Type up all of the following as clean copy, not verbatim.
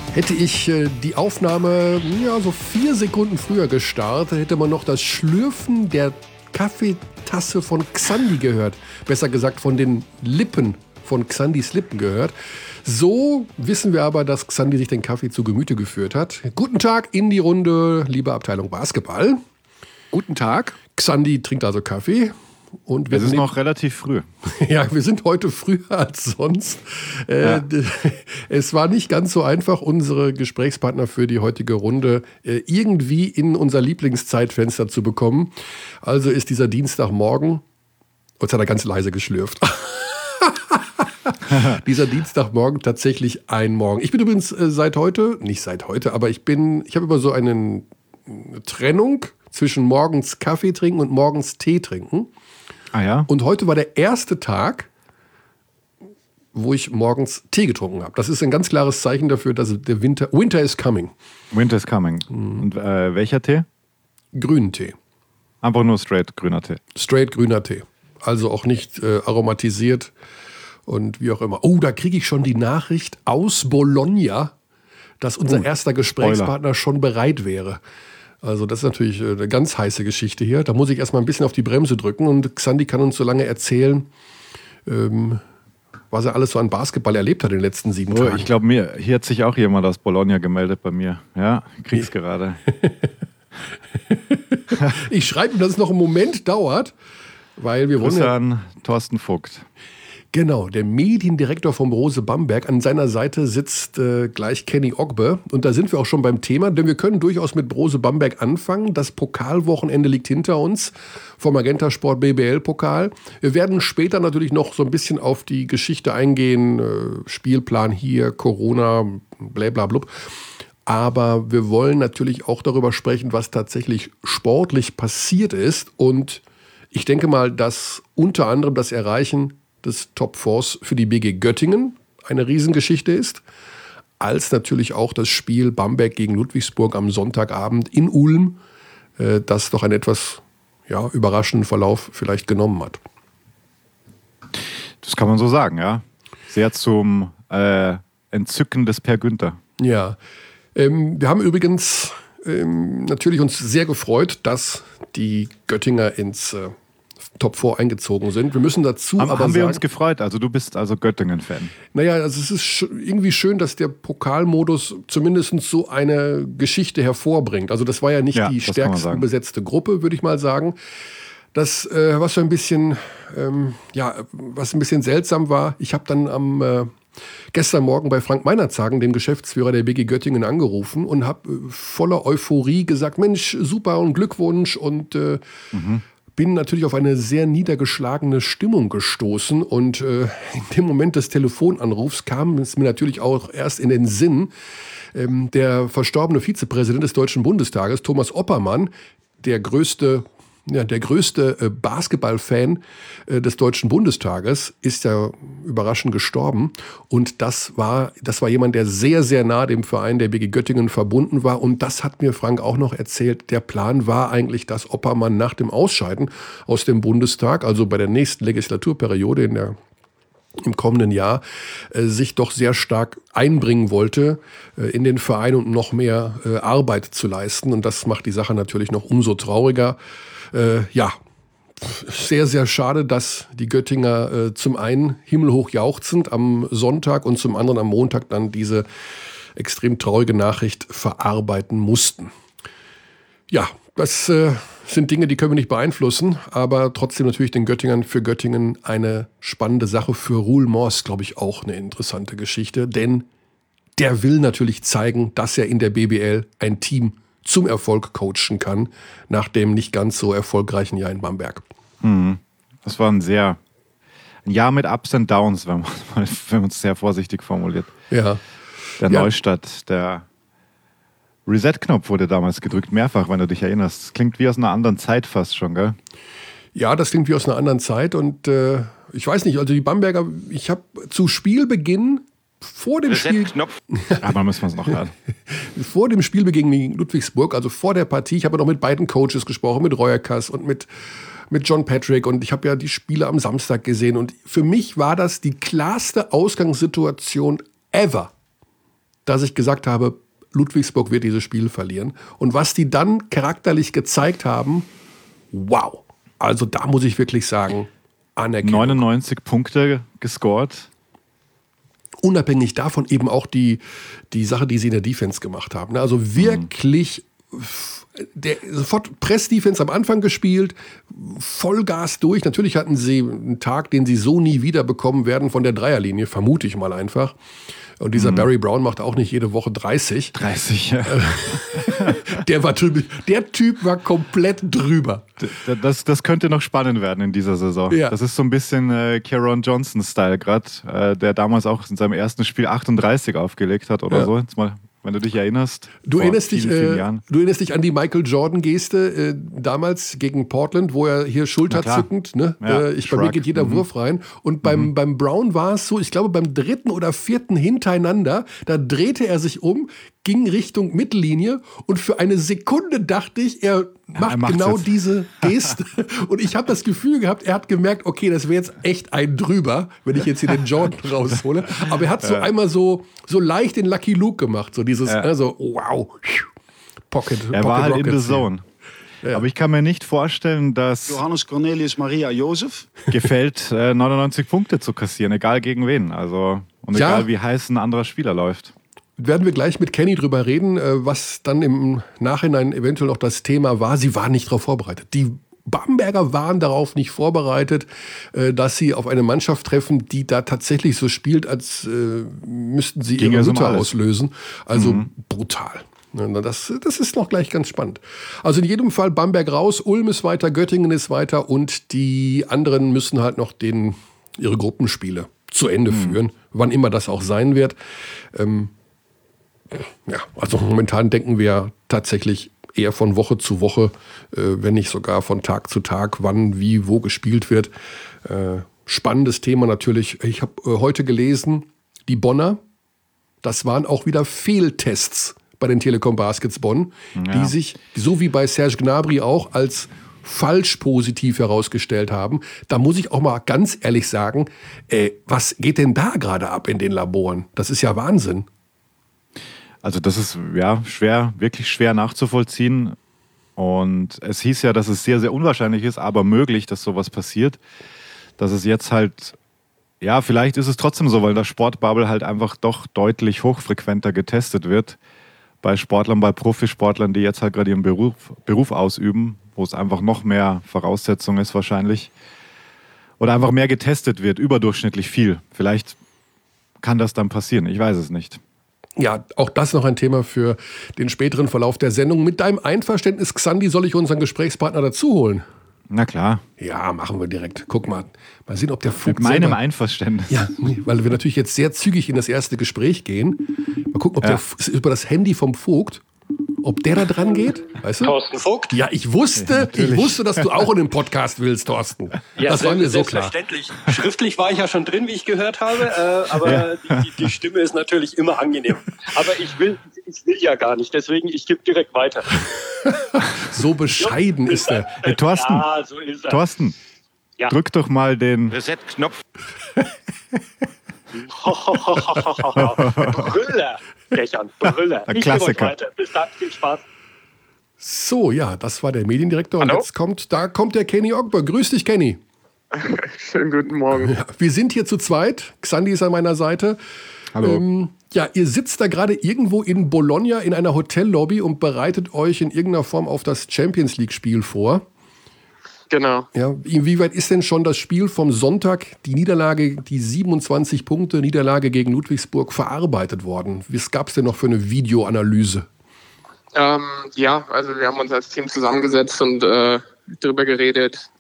Hätte ich die Aufnahme so 4 Sekunden früher gestartet, hätte man noch das Schlürfen der Kaffeetasse von Xandi gehört. Besser gesagt von den Lippen von Xandis Lippen gehört. So wissen wir aber, dass Xandi sich den Kaffee zu Gemüte geführt hat. Guten Tag in die Runde, liebe Abteilung Basketball. Guten Tag. Xandi trinkt also Kaffee. Und es ist noch relativ früh. Ja, wir sind heute früher als sonst. Ja. Es war nicht ganz so einfach, unsere Gesprächspartner für die heutige Runde irgendwie in unser Lieblingszeitfenster zu bekommen. Also ist dieser Dienstagmorgen, jetzt hat er ganz leise geschlürft. Dieser Dienstagmorgen tatsächlich ein Morgen. Ich bin übrigens nicht seit heute, aber ich habe immer so eine Trennung zwischen morgens Kaffee trinken und morgens Tee trinken. Ah ja? Und heute war der erste Tag, wo ich morgens Tee getrunken habe. Das ist ein ganz klares Zeichen dafür, dass der Winter is coming. Winter is coming. Und welcher Tee? Grünen Tee. Einfach nur straight grüner Tee. Straight grüner Tee. Also auch nicht aromatisiert und wie auch immer. Oh, da kriege ich schon die Nachricht aus Bologna, dass unser erster Gesprächspartner schon bereit wäre. Also das ist natürlich eine ganz heiße Geschichte hier. Da muss ich erstmal ein bisschen auf die Bremse drücken und Xandi kann uns so lange erzählen, was er alles so an Basketball erlebt hat in den letzten 7 Tagen. Ich glaube, hier hat sich auch jemand aus Bologna gemeldet bei mir. Ja, ich krieg's gerade. Ich schreibe ihm, dass es noch einen Moment dauert, weil wir Grüße wollen an Thorsten Vogt. Genau, der Mediendirektor vom Brose Bamberg. An seiner Seite sitzt gleich Kenny Ogbe. Und da sind wir auch schon beim Thema, denn wir können durchaus mit Brose Bamberg anfangen. Das Pokalwochenende liegt hinter uns vom Magenta Sport BBL-Pokal. Wir werden später natürlich noch so ein bisschen auf die Geschichte eingehen. Spielplan hier, Corona, blablabla. Aber wir wollen natürlich auch darüber sprechen, was tatsächlich sportlich passiert ist. Und ich denke mal, dass unter anderem das Erreichen des Top 4 für die BG Göttingen eine Riesengeschichte ist, als natürlich auch das Spiel Bamberg gegen Ludwigsburg am Sonntagabend in Ulm, das doch einen etwas überraschenden Verlauf vielleicht genommen hat. Das kann man so sagen, ja. Sehr zum Entzücken des Per Günther. Ja, wir haben übrigens natürlich uns sehr gefreut, dass die Göttinger ins Top 4 eingezogen sind. Wir müssen dazu aber sagen... Haben wir uns gefreut? Also du bist also Göttingen-Fan. Naja, also es ist irgendwie schön, dass der Pokalmodus zumindest so eine Geschichte hervorbringt. Also das war ja nicht die stärksten besetzte Gruppe, würde ich mal sagen. Das, was ein bisschen seltsam war, ich habe dann gestern Morgen bei Frank Meinerzagen, dem Geschäftsführer der BG Göttingen, angerufen und habe voller Euphorie gesagt, Mensch, super und Glückwunsch und bin natürlich auf eine sehr niedergeschlagene Stimmung gestoßen und in dem Moment des Telefonanrufs kam es mir natürlich auch erst in den Sinn, der verstorbene Vizepräsident des Deutschen Bundestages, Thomas Oppermann, der größte Basketballfan des Deutschen Bundestages, ist ja überraschend gestorben. Und das war jemand, der sehr, sehr nah dem Verein der BG Göttingen verbunden war. Und das hat mir Frank auch noch erzählt. Der Plan war eigentlich, dass Oppermann nach dem Ausscheiden aus dem Bundestag, also bei der nächsten Legislaturperiode im kommenden Jahr, sich doch sehr stark einbringen wollte in den Verein und noch mehr Arbeit zu leisten. Und das macht die Sache natürlich noch umso trauriger. Sehr, sehr schade, dass die Göttinger zum einen himmelhoch jauchzend am Sonntag und zum anderen am Montag dann diese extrem traurige Nachricht verarbeiten mussten. Ja, das sind Dinge, die können wir nicht beeinflussen, aber trotzdem natürlich für Göttingen eine spannende Sache. Für Roel Mors, glaube ich, auch eine interessante Geschichte, denn der will natürlich zeigen, dass er in der BBL ein Team zum Erfolg coachen kann, nach dem nicht ganz so erfolgreichen Jahr in Bamberg. Das war ein Jahr mit Ups und Downs, wenn man es sehr vorsichtig formuliert. Ja. Der Neustart, der Reset-Knopf wurde damals gedrückt, mehrfach, wenn du dich erinnerst. Das klingt wie aus einer anderen Zeit fast schon, gell? Ja, das klingt wie aus einer anderen Zeit und ich weiß nicht, also die Bamberger, ich habe zu Spielbeginn vor dem Spiel. Aber müssen wir es noch hören. Vor dem Spielbeginn gegen Ludwigsburg, also vor der Partie, ich habe noch mit beiden Coaches gesprochen, mit Reuerkas und mit John Patrick, und ich habe ja die Spiele am Samstag gesehen und für mich war das die klarste Ausgangssituation ever dass ich gesagt habe, Ludwigsburg wird dieses Spiel verlieren. Und was die dann charakterlich gezeigt haben, wow. Also da muss ich wirklich sagen, Anerkennung. 99 Punkte gescored. Unabhängig davon eben auch die Sache, die sie in der Defense gemacht haben. Also wirklich sofort Press-Defense am Anfang gespielt, Vollgas durch. Natürlich hatten sie einen Tag, den sie so nie wieder bekommen werden von der Dreierlinie, vermute ich mal einfach. Und dieser Barry Brown macht auch nicht jede Woche 30. 30, ja. Der Typ war komplett drüber. Das könnte noch spannend werden in dieser Saison. Ja. Das ist so ein bisschen Caron Johnson-Style gerade, der damals auch in seinem ersten Spiel 38 aufgelegt hat oder so. Jetzt mal, wenn du dich erinnerst. Du erinnerst vielen Jahren. dich an die Michael Jordan-Geste damals gegen Portland, wo er hier schulterzückend, ne? Ja, Bei mir geht jeder Wurf rein. Und beim Brown war es so, ich glaube beim 3. oder 4. hintereinander, da drehte er sich um, ging Richtung Mittellinie und für eine Sekunde dachte ich, er macht genau diese Geste. Und ich habe das Gefühl gehabt, er hat gemerkt, okay, das wäre jetzt echt ein drüber, wenn ich jetzt hier den Jordan raushole. Aber er hat so einmal so leicht den Lucky Luke gemacht, so dieses, so wow, Pocket. Er war halt in Rockets the zone. Ja. Aber ich kann mir nicht vorstellen, dass Johannes Cornelius Maria Josef gefällt, 99 Punkte zu kassieren, egal gegen wen. Also, und egal wie heiß ein anderer Spieler läuft. Werden wir gleich mit Kenny drüber reden, was dann im Nachhinein eventuell noch das Thema war. Sie waren nicht darauf vorbereitet. Die Bamberger waren darauf nicht vorbereitet, dass sie auf eine Mannschaft treffen, die da tatsächlich so spielt, als müssten sie ihre Mütter auslösen. Also brutal. Das ist noch gleich ganz spannend. Also in jedem Fall Bamberg raus, Ulm ist weiter, Göttingen ist weiter und die anderen müssen halt noch ihre Gruppenspiele zu Ende führen, wann immer das auch sein wird. Also momentan denken wir tatsächlich eher von Woche zu Woche, wenn nicht sogar von Tag zu Tag, wann, wie, wo gespielt wird. Spannendes Thema natürlich. Ich habe heute gelesen, die Bonner, das waren auch wieder Fehltests bei den Telekom Baskets Bonn, die sich, so wie bei Serge Gnabry auch, als falsch positiv herausgestellt haben. Da muss ich auch mal ganz ehrlich sagen, was geht denn da gerade ab in den Laboren? Das ist ja Wahnsinn. Also das ist wirklich schwer nachzuvollziehen. Und es hieß ja, dass es sehr, sehr unwahrscheinlich ist, aber möglich, dass sowas passiert. Dass es jetzt halt, vielleicht ist es trotzdem so, weil der Sportbubble halt einfach doch deutlich hochfrequenter getestet wird. Bei Sportlern, bei Profisportlern, die jetzt halt gerade ihren Beruf ausüben, wo es einfach noch mehr Voraussetzung ist wahrscheinlich. Oder einfach mehr getestet wird, überdurchschnittlich viel. Vielleicht kann das dann passieren, ich weiß es nicht. Ja, auch das noch ein Thema für den späteren Verlauf der Sendung. Mit deinem Einverständnis, Xandi, soll ich unseren Gesprächspartner dazu holen? Na klar. Ja, machen wir direkt. Guck mal sehen, ob der Vogt mit meinem Einverständnis. Ja, weil wir natürlich jetzt sehr zügig in das erste Gespräch gehen. Mal gucken, ob der über das Handy vom Vogt, ob der da dran geht. Weißt du? Thorsten Vogt? Ja, ich wusste, dass du auch in den Podcast willst, Thorsten. Ja, das war mir so klar. Selbstverständlich. Schriftlich war ich ja schon drin, wie ich gehört habe, aber die Stimme ist natürlich immer angenehm. Aber ich will ja gar nicht, deswegen ich gebe direkt weiter. So bescheiden ist er. Hey, Thorsten, ja, so ist er. Thorsten, drück doch mal den Reset-Knopf. Brüller, Dächern, Brüller. Ein Klassiker. Weiter. Bis dann, viel Spaß. So, ja, das war der Mediendirektor. Hallo? Und jetzt kommt der Kenny Ogber. Grüß dich, Kenny. Schönen guten Morgen. Ja, wir sind hier zu zweit. Xandi ist an meiner Seite. Hallo. Ihr sitzt da gerade irgendwo in Bologna in einer Hotellobby und bereitet euch in irgendeiner Form auf das Champions League-Spiel vor. Genau. Ja, inwieweit ist denn schon das Spiel vom Sonntag, die 27 Punkte Niederlage gegen Ludwigsburg, verarbeitet worden? Was gab es denn noch für eine Videoanalyse? Also wir haben uns als Team zusammengesetzt und drüber geredet.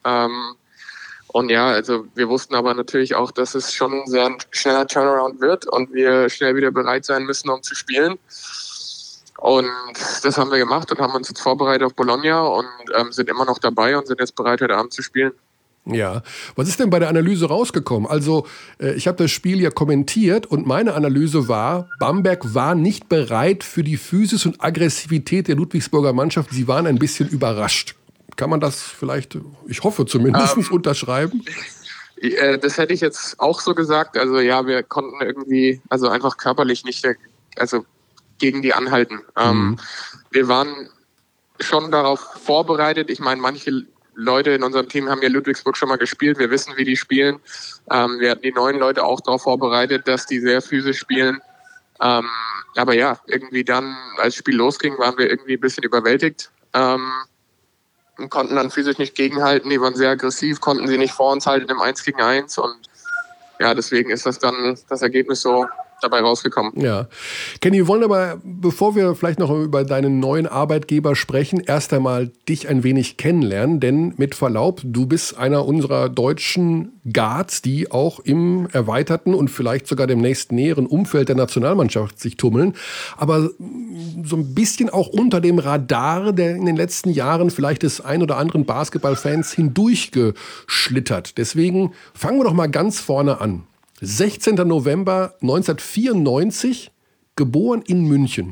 Also wir wussten aber natürlich auch, dass es schon ein sehr schneller Turnaround wird und wir schnell wieder bereit sein müssen, um zu spielen. Und das haben wir gemacht und haben uns jetzt vorbereitet auf Bologna und sind immer noch dabei und sind jetzt bereit, heute Abend zu spielen. Ja, was ist denn bei der Analyse rausgekommen? Also ich habe das Spiel ja kommentiert und meine Analyse war, Bamberg war nicht bereit für die Physis und Aggressivität der Ludwigsburger Mannschaft. Sie waren ein bisschen überrascht. Kann man das vielleicht, ich hoffe zumindest, unterschreiben? Das hätte ich jetzt auch so gesagt. Also ja, wir konnten irgendwie, also einfach körperlich nicht gegen die anhalten. Wir waren schon darauf vorbereitet. Ich meine, manche Leute in unserem Team haben ja Ludwigsburg schon mal gespielt. Wir wissen, wie die spielen. Wir hatten die neuen Leute auch darauf vorbereitet, dass die sehr physisch spielen. Aber ja, irgendwie dann, als das Spiel losging, waren wir irgendwie ein bisschen überwältigt. Und konnten dann physisch nicht gegenhalten. Die waren sehr aggressiv, konnten sie nicht vor uns halten im 1 gegen 1. Und ja, deswegen ist das dann das Ergebnis so dabei rausgekommen. Ja. Kenny, wir wollen aber, bevor wir vielleicht noch über deinen neuen Arbeitgeber sprechen, erst einmal dich ein wenig kennenlernen, denn mit Verlaub, du bist einer unserer deutschen Guards, die auch im erweiterten und vielleicht sogar dem nächsten näheren Umfeld der Nationalmannschaft sich tummeln, aber so ein bisschen auch unter dem Radar, der in den letzten Jahren vielleicht des ein oder anderen Basketballfans hindurchgeschlittert. Deswegen fangen wir doch mal ganz vorne an. 16. November 1994, geboren in München.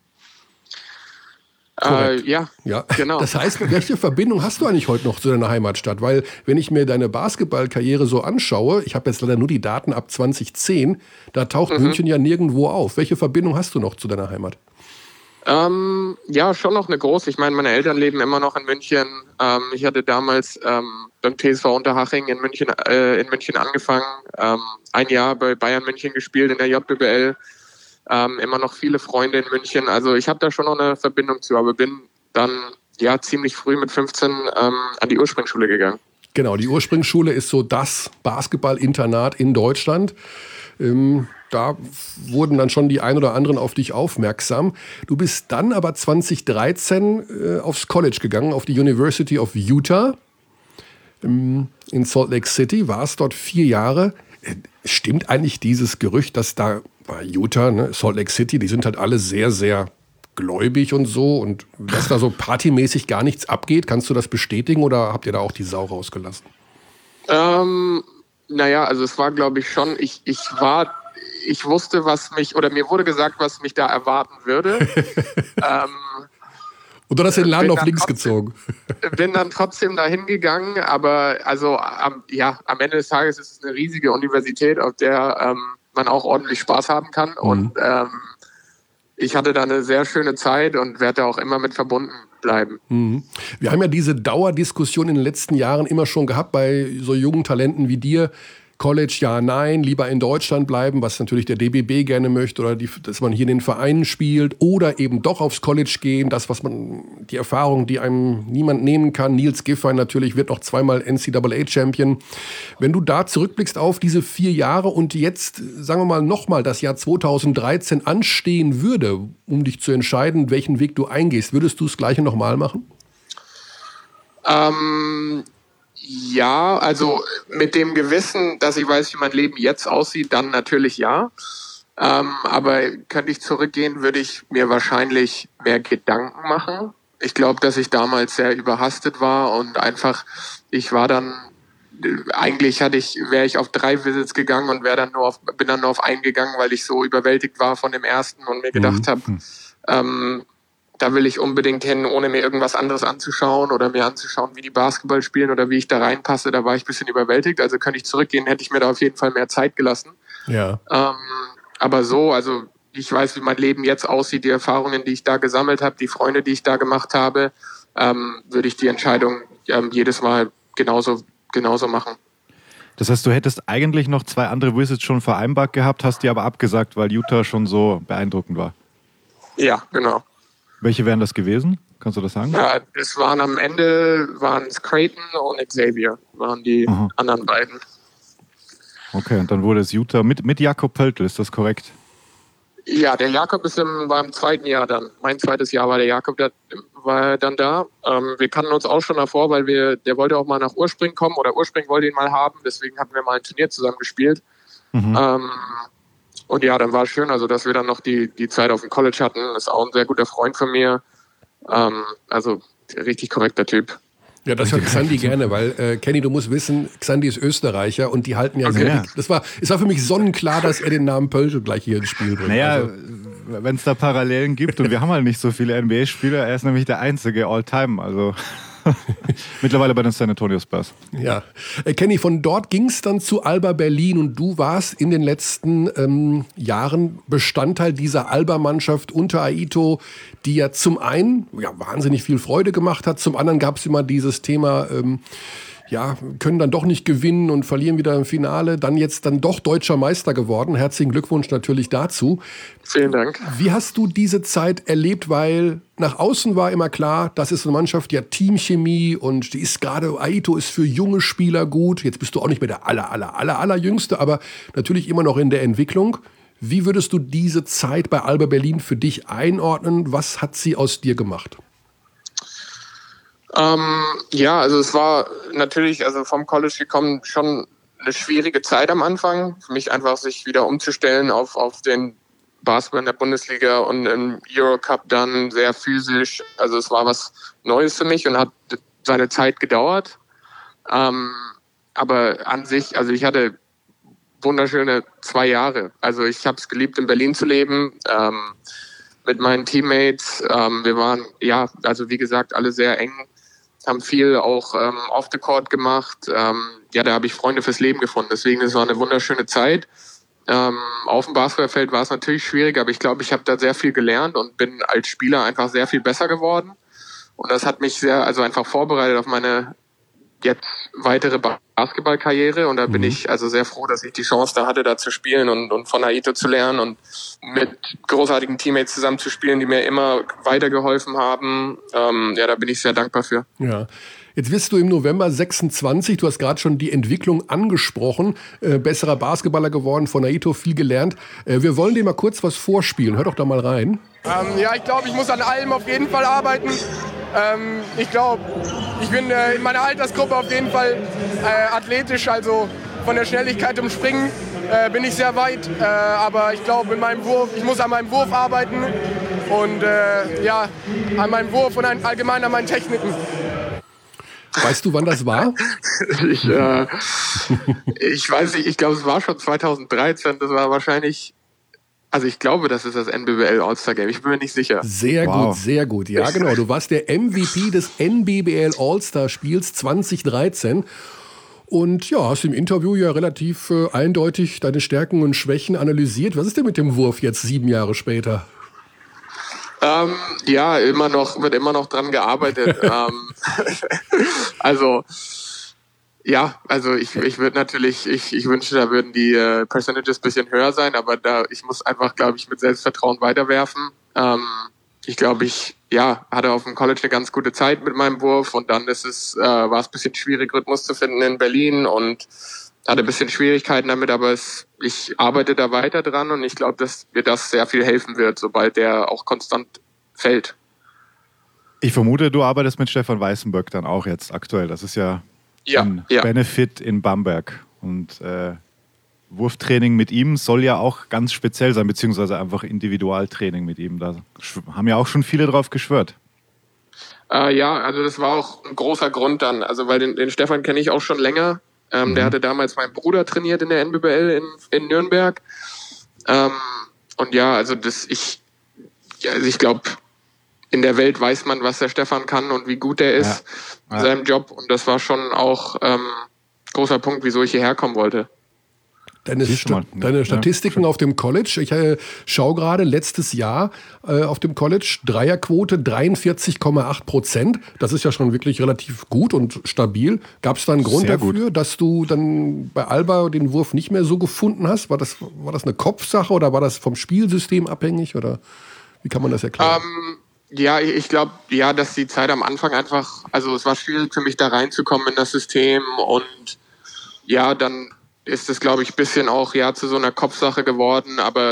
Ja, genau. Das heißt, welche Verbindung hast du eigentlich heute noch zu deiner Heimatstadt? Weil, wenn ich mir deine Basketballkarriere so anschaue, ich habe jetzt leider nur die Daten ab 2010, da taucht München ja nirgendwo auf. Welche Verbindung hast du noch zu deiner Heimat? Ja, schon noch eine große. Ich meine, meine Eltern leben immer noch in München. Ich hatte damals beim TSV Unterhaching in München angefangen. Ein Jahr bei Bayern München gespielt in der JBL. Immer noch viele Freunde in München. Also ich habe da schon noch eine Verbindung zu, aber bin dann ja ziemlich früh mit 15 an die Ursprungsschule gegangen. Genau, die Ursprungsschule ist so das Basketballinternat in Deutschland. Da wurden dann schon die ein oder anderen auf dich aufmerksam. Du bist dann aber 2013 aufs College gegangen, auf die University of Utah in Salt Lake City, warst dort 4 Jahre. Stimmt eigentlich dieses Gerücht, dass da bei Utah, ne, Salt Lake City, die sind halt alle sehr, sehr gläubig und so und dass da so partymäßig gar nichts abgeht? Kannst du das bestätigen oder habt ihr da auch die Sau rausgelassen? Naja, also es war, glaube ich, schon, ich wusste, mir wurde gesagt, was mich da erwarten würde. Und dann hast du den Laden auf links gezogen. Bin dann trotzdem dahin gegangen, aber also am Ende des Tages ist es eine riesige Universität, auf der man auch ordentlich Spaß haben kann. Und ich hatte da eine sehr schöne Zeit und werde da auch immer mit verbunden bleiben. Wir haben ja diese Dauerdiskussion in den letzten Jahren immer schon gehabt bei so jungen Talenten wie dir. College, ja, nein, lieber in Deutschland bleiben, was natürlich der DBB gerne möchte, oder dass man hier in den Vereinen spielt, oder eben doch aufs College gehen, die Erfahrung, die einem niemand nehmen kann. Nils Giffey natürlich wird noch 2-mal NCAA-Champion. Wenn du da zurückblickst auf diese 4 Jahre und jetzt, sagen wir mal, nochmal das Jahr 2013 anstehen würde, um dich zu entscheiden, welchen Weg du eingehst, würdest du das Gleiche nochmal machen? Ja, also mit dem Gewissen, dass ich weiß, wie mein Leben jetzt aussieht, dann natürlich ja. Aber könnte ich zurückgehen, würde ich mir wahrscheinlich mehr Gedanken machen. Ich glaube, dass ich damals sehr überhastet war und einfach, wäre ich auf 3 Visits gegangen und bin dann nur auf einen gegangen, weil ich so überwältigt war von dem ersten und mir gedacht habe, da will ich unbedingt hin, ohne mir irgendwas anderes anzuschauen oder mir anzuschauen, wie die Basketball spielen oder wie ich da reinpasse. Da war ich ein bisschen überwältigt. Also könnte ich zurückgehen, hätte ich mir da auf jeden Fall mehr Zeit gelassen. Ja. Aber so, also ich weiß, wie mein Leben jetzt aussieht, die Erfahrungen, die ich da gesammelt habe, die Freunde, die ich da gemacht habe, würde ich die Entscheidung jedes Mal genauso machen. Das heißt, du hättest eigentlich noch 2 andere Visits schon vereinbart gehabt, hast die aber abgesagt, weil Utah schon so beeindruckend war. Ja, genau. Welche wären das gewesen? Kannst du das sagen? Ja, es waren am Ende Creighton und Xavier, waren die anderen beiden. Okay, und dann wurde es Utah mit Jakob Pöltl, ist das korrekt? Ja, der Jakob war im 2. Jahr dann. Mein 2. Jahr war der Jakob, der war dann da. Wir kannten uns auch schon davor, weil der wollte auch mal nach Urspring kommen oder Urspring wollte ihn mal haben, deswegen hatten wir mal ein Turnier zusammen gespielt. Und ja, dann war es schön, also dass wir dann noch die Zeit auf dem College hatten. Das ist auch ein sehr guter Freund von mir. Also richtig korrekter Typ. Ja, das hört Xandi gerne, weil Kenny, du musst wissen, Xandi ist Österreicher und die halten ja sehr. Es war für mich sonnenklar, dass er den Namen Pöltl gleich hier ins Spiel bringt. Naja, wenn es da Parallelen gibt und wir haben halt nicht so viele NBA-Spieler, er ist nämlich der einzige All-Time, also... Mittlerweile bei den San Antonio Spurs. Ja. Kenny, von dort ging es dann zu Alba Berlin und du warst in den letzten Jahren Bestandteil dieser Alba-Mannschaft unter Aito, die ja zum einen wahnsinnig viel Freude gemacht hat, zum anderen gab es immer dieses Thema, können dann doch nicht gewinnen und verlieren wieder im Finale, dann jetzt doch deutscher Meister geworden. Herzlichen Glückwunsch natürlich dazu. Vielen Dank. Wie hast du diese Zeit erlebt? Weil nach außen war immer klar, das ist eine Mannschaft, die hat Teamchemie und die ist gerade, Aito ist für junge Spieler gut. Jetzt bist du auch nicht mehr der allerjüngste, aber natürlich immer noch in der Entwicklung. Wie würdest du diese Zeit bei Alba Berlin für dich einordnen? Was hat sie aus dir gemacht? Also es war natürlich, vom College gekommen, schon eine schwierige Zeit am Anfang. Für mich einfach sich wieder umzustellen auf den Basketball in der Bundesliga und im Eurocup dann sehr physisch. Also es war was Neues für mich und hat seine Zeit gedauert. Aber an sich, ich hatte wunderschöne 2 Jahre. Also ich habe es geliebt, in Berlin zu leben. Mit meinen Teammates. Wir waren, wie gesagt, alle sehr eng. Haben viel auch off the court gemacht. Da habe ich Freunde fürs Leben gefunden. Deswegen, es war eine wunderschöne Zeit. Auf dem Basketballfeld war es natürlich schwierig, aber ich glaube, ich habe da sehr viel gelernt und bin als Spieler einfach sehr viel besser geworden. Und das hat mich sehr, einfach vorbereitet auf meine jetzt weitere Basketballkarriere. Und da bin ich sehr froh, dass ich die Chance da hatte, da zu spielen und von Aito zu lernen und mit großartigen Teammates zusammen zu spielen, die mir immer weitergeholfen haben. Da bin ich sehr dankbar für. Ja. Jetzt wirst du im November 26, du hast gerade schon die Entwicklung angesprochen, besserer Basketballer geworden, von Aito viel gelernt. Wir wollen dir mal kurz was vorspielen, hör doch da mal rein. Ich glaube, ich muss an allem auf jeden Fall arbeiten. Ich glaube, ich bin in meiner Altersgruppe auf jeden Fall athletisch, also von der Schnelligkeit im Springen bin ich sehr weit. Aber ich glaube, ich muss an meinem Wurf arbeiten und an meinem Wurf und allgemein an meinen Techniken. Weißt du, wann das war? Ich weiß nicht, ich glaube, es war schon 2013, das war wahrscheinlich... ich glaube, das ist das NBBL All-Star Game. Ich bin mir nicht sicher. Sehr gut, sehr gut. Ja, genau. Du warst der MVP des NBBL All-Star Spiels 2013 und hast im Interview ja relativ eindeutig deine Stärken und Schwächen analysiert. Was ist denn mit dem Wurf jetzt 7 Jahre später? Wird immer noch dran gearbeitet. Ich würde natürlich, ich wünschte, da würden die Percentages ein bisschen höher sein, aber ich muss einfach, glaube ich, mit Selbstvertrauen weiterwerfen. Ich glaube, ich hatte auf dem College eine ganz gute Zeit mit meinem Wurf und dann war es ein bisschen schwierig, Rhythmus zu finden in Berlin und hatte ein bisschen Schwierigkeiten damit, aber ich arbeite da weiter dran und ich glaube, dass mir das sehr viel helfen wird, sobald der auch konstant fällt. Ich vermute, du arbeitest mit Stefan Weißenböck dann auch jetzt aktuell. Das ist ja ein Benefit in Bamberg. Und Wurftraining mit ihm soll ja auch ganz speziell sein, beziehungsweise einfach Individualtraining mit ihm. Da haben ja auch schon viele drauf geschwört. Das war auch ein großer Grund dann. Weil den Stefan kenne ich auch schon länger. Der hatte damals meinen Bruder trainiert in der NBBL in Nürnberg. Ich glaube, in der Welt weiß man, was der Stefan kann und wie gut er ist in seinem Job. Und das war schon auch großer Punkt, wieso ich hierher kommen wollte. Deine Statistiken auf dem College, ich schaue gerade, letztes Jahr auf dem College, Dreierquote 43,8%. Das ist ja schon wirklich relativ gut und stabil. Gab es da einen Grund dafür, dass du dann bei Alba den Wurf nicht mehr so gefunden hast? War das eine Kopfsache oder war das vom Spielsystem abhängig? Oder wie kann man das erklären? Ich glaube, dass die Zeit am Anfang einfach, es war schwierig für mich da reinzukommen in das System und dann ist es, glaube ich, ein bisschen auch zu so einer Kopfsache geworden, aber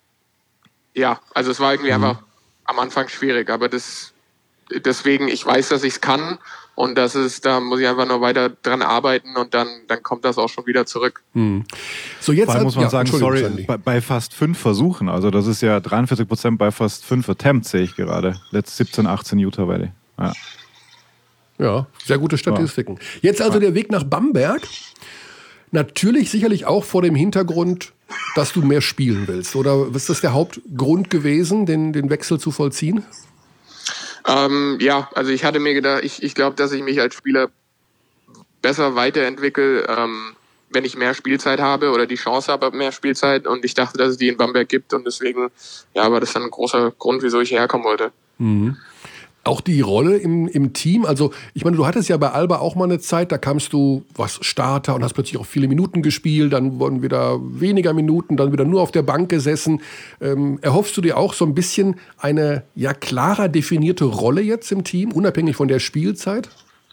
es war irgendwie einfach am Anfang schwierig, aber deswegen, ich weiß, dass ich es kann und da muss ich einfach nur weiter dran arbeiten und dann kommt das auch schon wieder zurück. So, jetzt muss man sagen, bei fast 5 Versuchen, also das ist ja 43% bei fast 5 Attempts, sehe ich gerade. Letzt 17, 18 Utah Valley. Ja, sehr gute Statistiken. Jetzt der Weg nach Bamberg. Natürlich sicherlich auch vor dem Hintergrund, dass du mehr spielen willst. Oder ist das der Hauptgrund gewesen, den Wechsel zu vollziehen? Ja, also ich hatte mir gedacht, ich glaube, dass ich mich als Spieler besser weiterentwickle, wenn ich mehr Spielzeit habe oder die Chance habe auf mehr Spielzeit, und ich dachte, dass es die in Bamberg gibt, und deswegen war das dann ein großer Grund, wieso ich hierher kommen wollte. Mhm. Auch die Rolle im Team, also ich meine, du hattest ja bei Alba auch mal eine Zeit, da kamst du, warst Starter und hast plötzlich auch viele Minuten gespielt, dann wurden wieder weniger Minuten, dann wieder nur auf der Bank gesessen. Erhoffst du dir auch so ein bisschen eine klarer definierte Rolle jetzt im Team, unabhängig von der Spielzeit?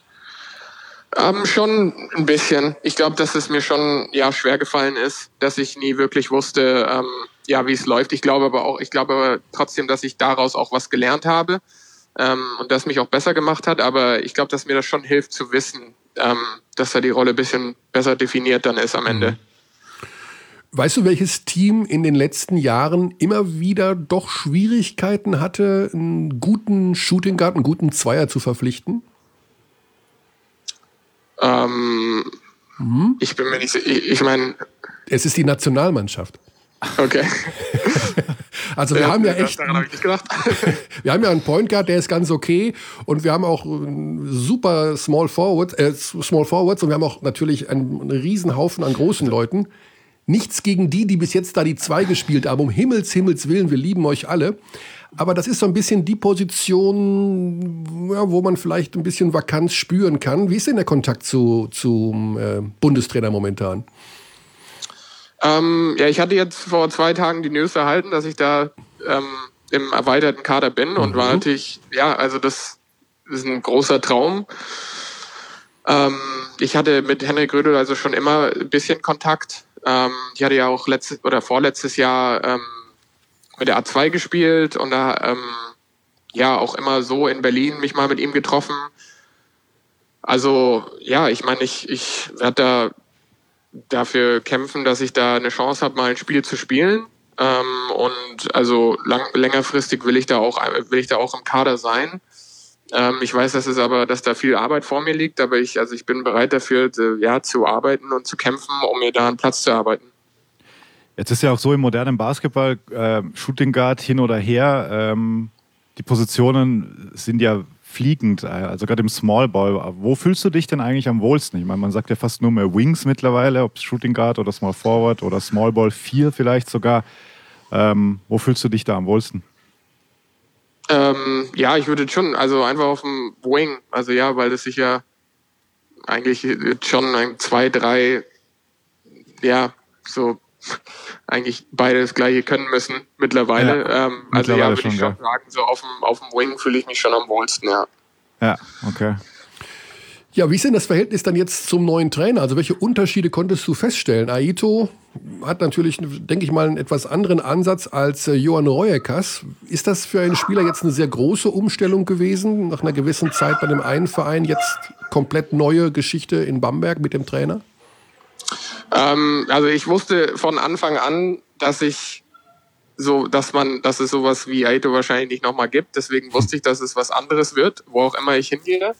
Schon ein bisschen. Ich glaube, dass es mir schon schwer gefallen ist, dass ich nie wirklich wusste, wie es läuft. Ich glaube aber trotzdem, dass ich daraus auch was gelernt habe. Und das mich auch besser gemacht hat, aber ich glaube, dass mir das schon hilft zu wissen, dass da die Rolle ein bisschen besser definiert dann ist am Ende. Weißt du, welches Team in den letzten Jahren immer wieder doch Schwierigkeiten hatte, einen guten Shooting Guard, einen guten Zweier zu verpflichten? Ich bin mir nicht sicher. Ich meine... Es ist die Nationalmannschaft. Okay. Also wir haben ja echt, daran habe ich nicht gedacht. Wir haben ja einen Point Guard, der ist ganz okay, und wir haben auch super Small Forwards und wir haben auch natürlich einen riesen Haufen an großen Leuten. Nichts gegen die bis jetzt da die 2 gespielt haben, um Himmels Willen, wir lieben euch alle. Aber das ist so ein bisschen die Position, wo man vielleicht ein bisschen Vakanz spüren kann. Wie ist denn der Kontakt zum Bundestrainer momentan? Ich hatte jetzt vor 2 Tagen die News erhalten, dass ich da im erweiterten Kader bin, und war natürlich, also das ist ein großer Traum. Ich hatte mit Henrik Rödel also schon immer ein bisschen Kontakt. Ich hatte ja auch vorletztes Jahr mit der A2 gespielt und da auch immer so in Berlin mich mal mit ihm getroffen. Also ich meine, ich werde dafür kämpfen, dass ich da eine Chance habe, mal ein Spiel zu spielen. Und also längerfristig will ich da auch im Kader sein. Ich weiß, dass da viel Arbeit vor mir liegt, aber ich bin bereit dafür, zu arbeiten und zu kämpfen, um mir da einen Platz zu erarbeiten. Jetzt ist ja auch so im modernen Basketball, Shooting Guard hin oder her, die Positionen sind ja fliegend, also gerade im Small Ball. Wo fühlst du dich denn eigentlich am wohlsten? Ich meine, man sagt ja fast nur mehr Wings mittlerweile, ob es Shooting Guard oder Small Forward oder Small Ball 4 vielleicht sogar. Wo fühlst du dich da am wohlsten? Ich würde schon, also einfach auf dem Wing, also weil das sich ja eigentlich schon 2, 3, so eigentlich beide das Gleiche können müssen mittlerweile. Würde ich schon sagen, so auf dem Wing fühle ich mich schon am wohlsten, ja. Ja, okay. Ja, wie ist denn das Verhältnis dann jetzt zum neuen Trainer? Also welche Unterschiede konntest du feststellen? Aito hat natürlich, denke ich mal, einen etwas anderen Ansatz als Johan Royekas. Ist das für einen Spieler jetzt eine sehr große Umstellung gewesen? Nach einer gewissen Zeit bei dem einen Verein jetzt komplett neue Geschichte in Bamberg mit dem Trainer? Also ich wusste von Anfang an, dass es sowas wie Aito wahrscheinlich nicht nochmal gibt. Deswegen wusste ich, dass es was anderes wird, wo auch immer ich hingehe.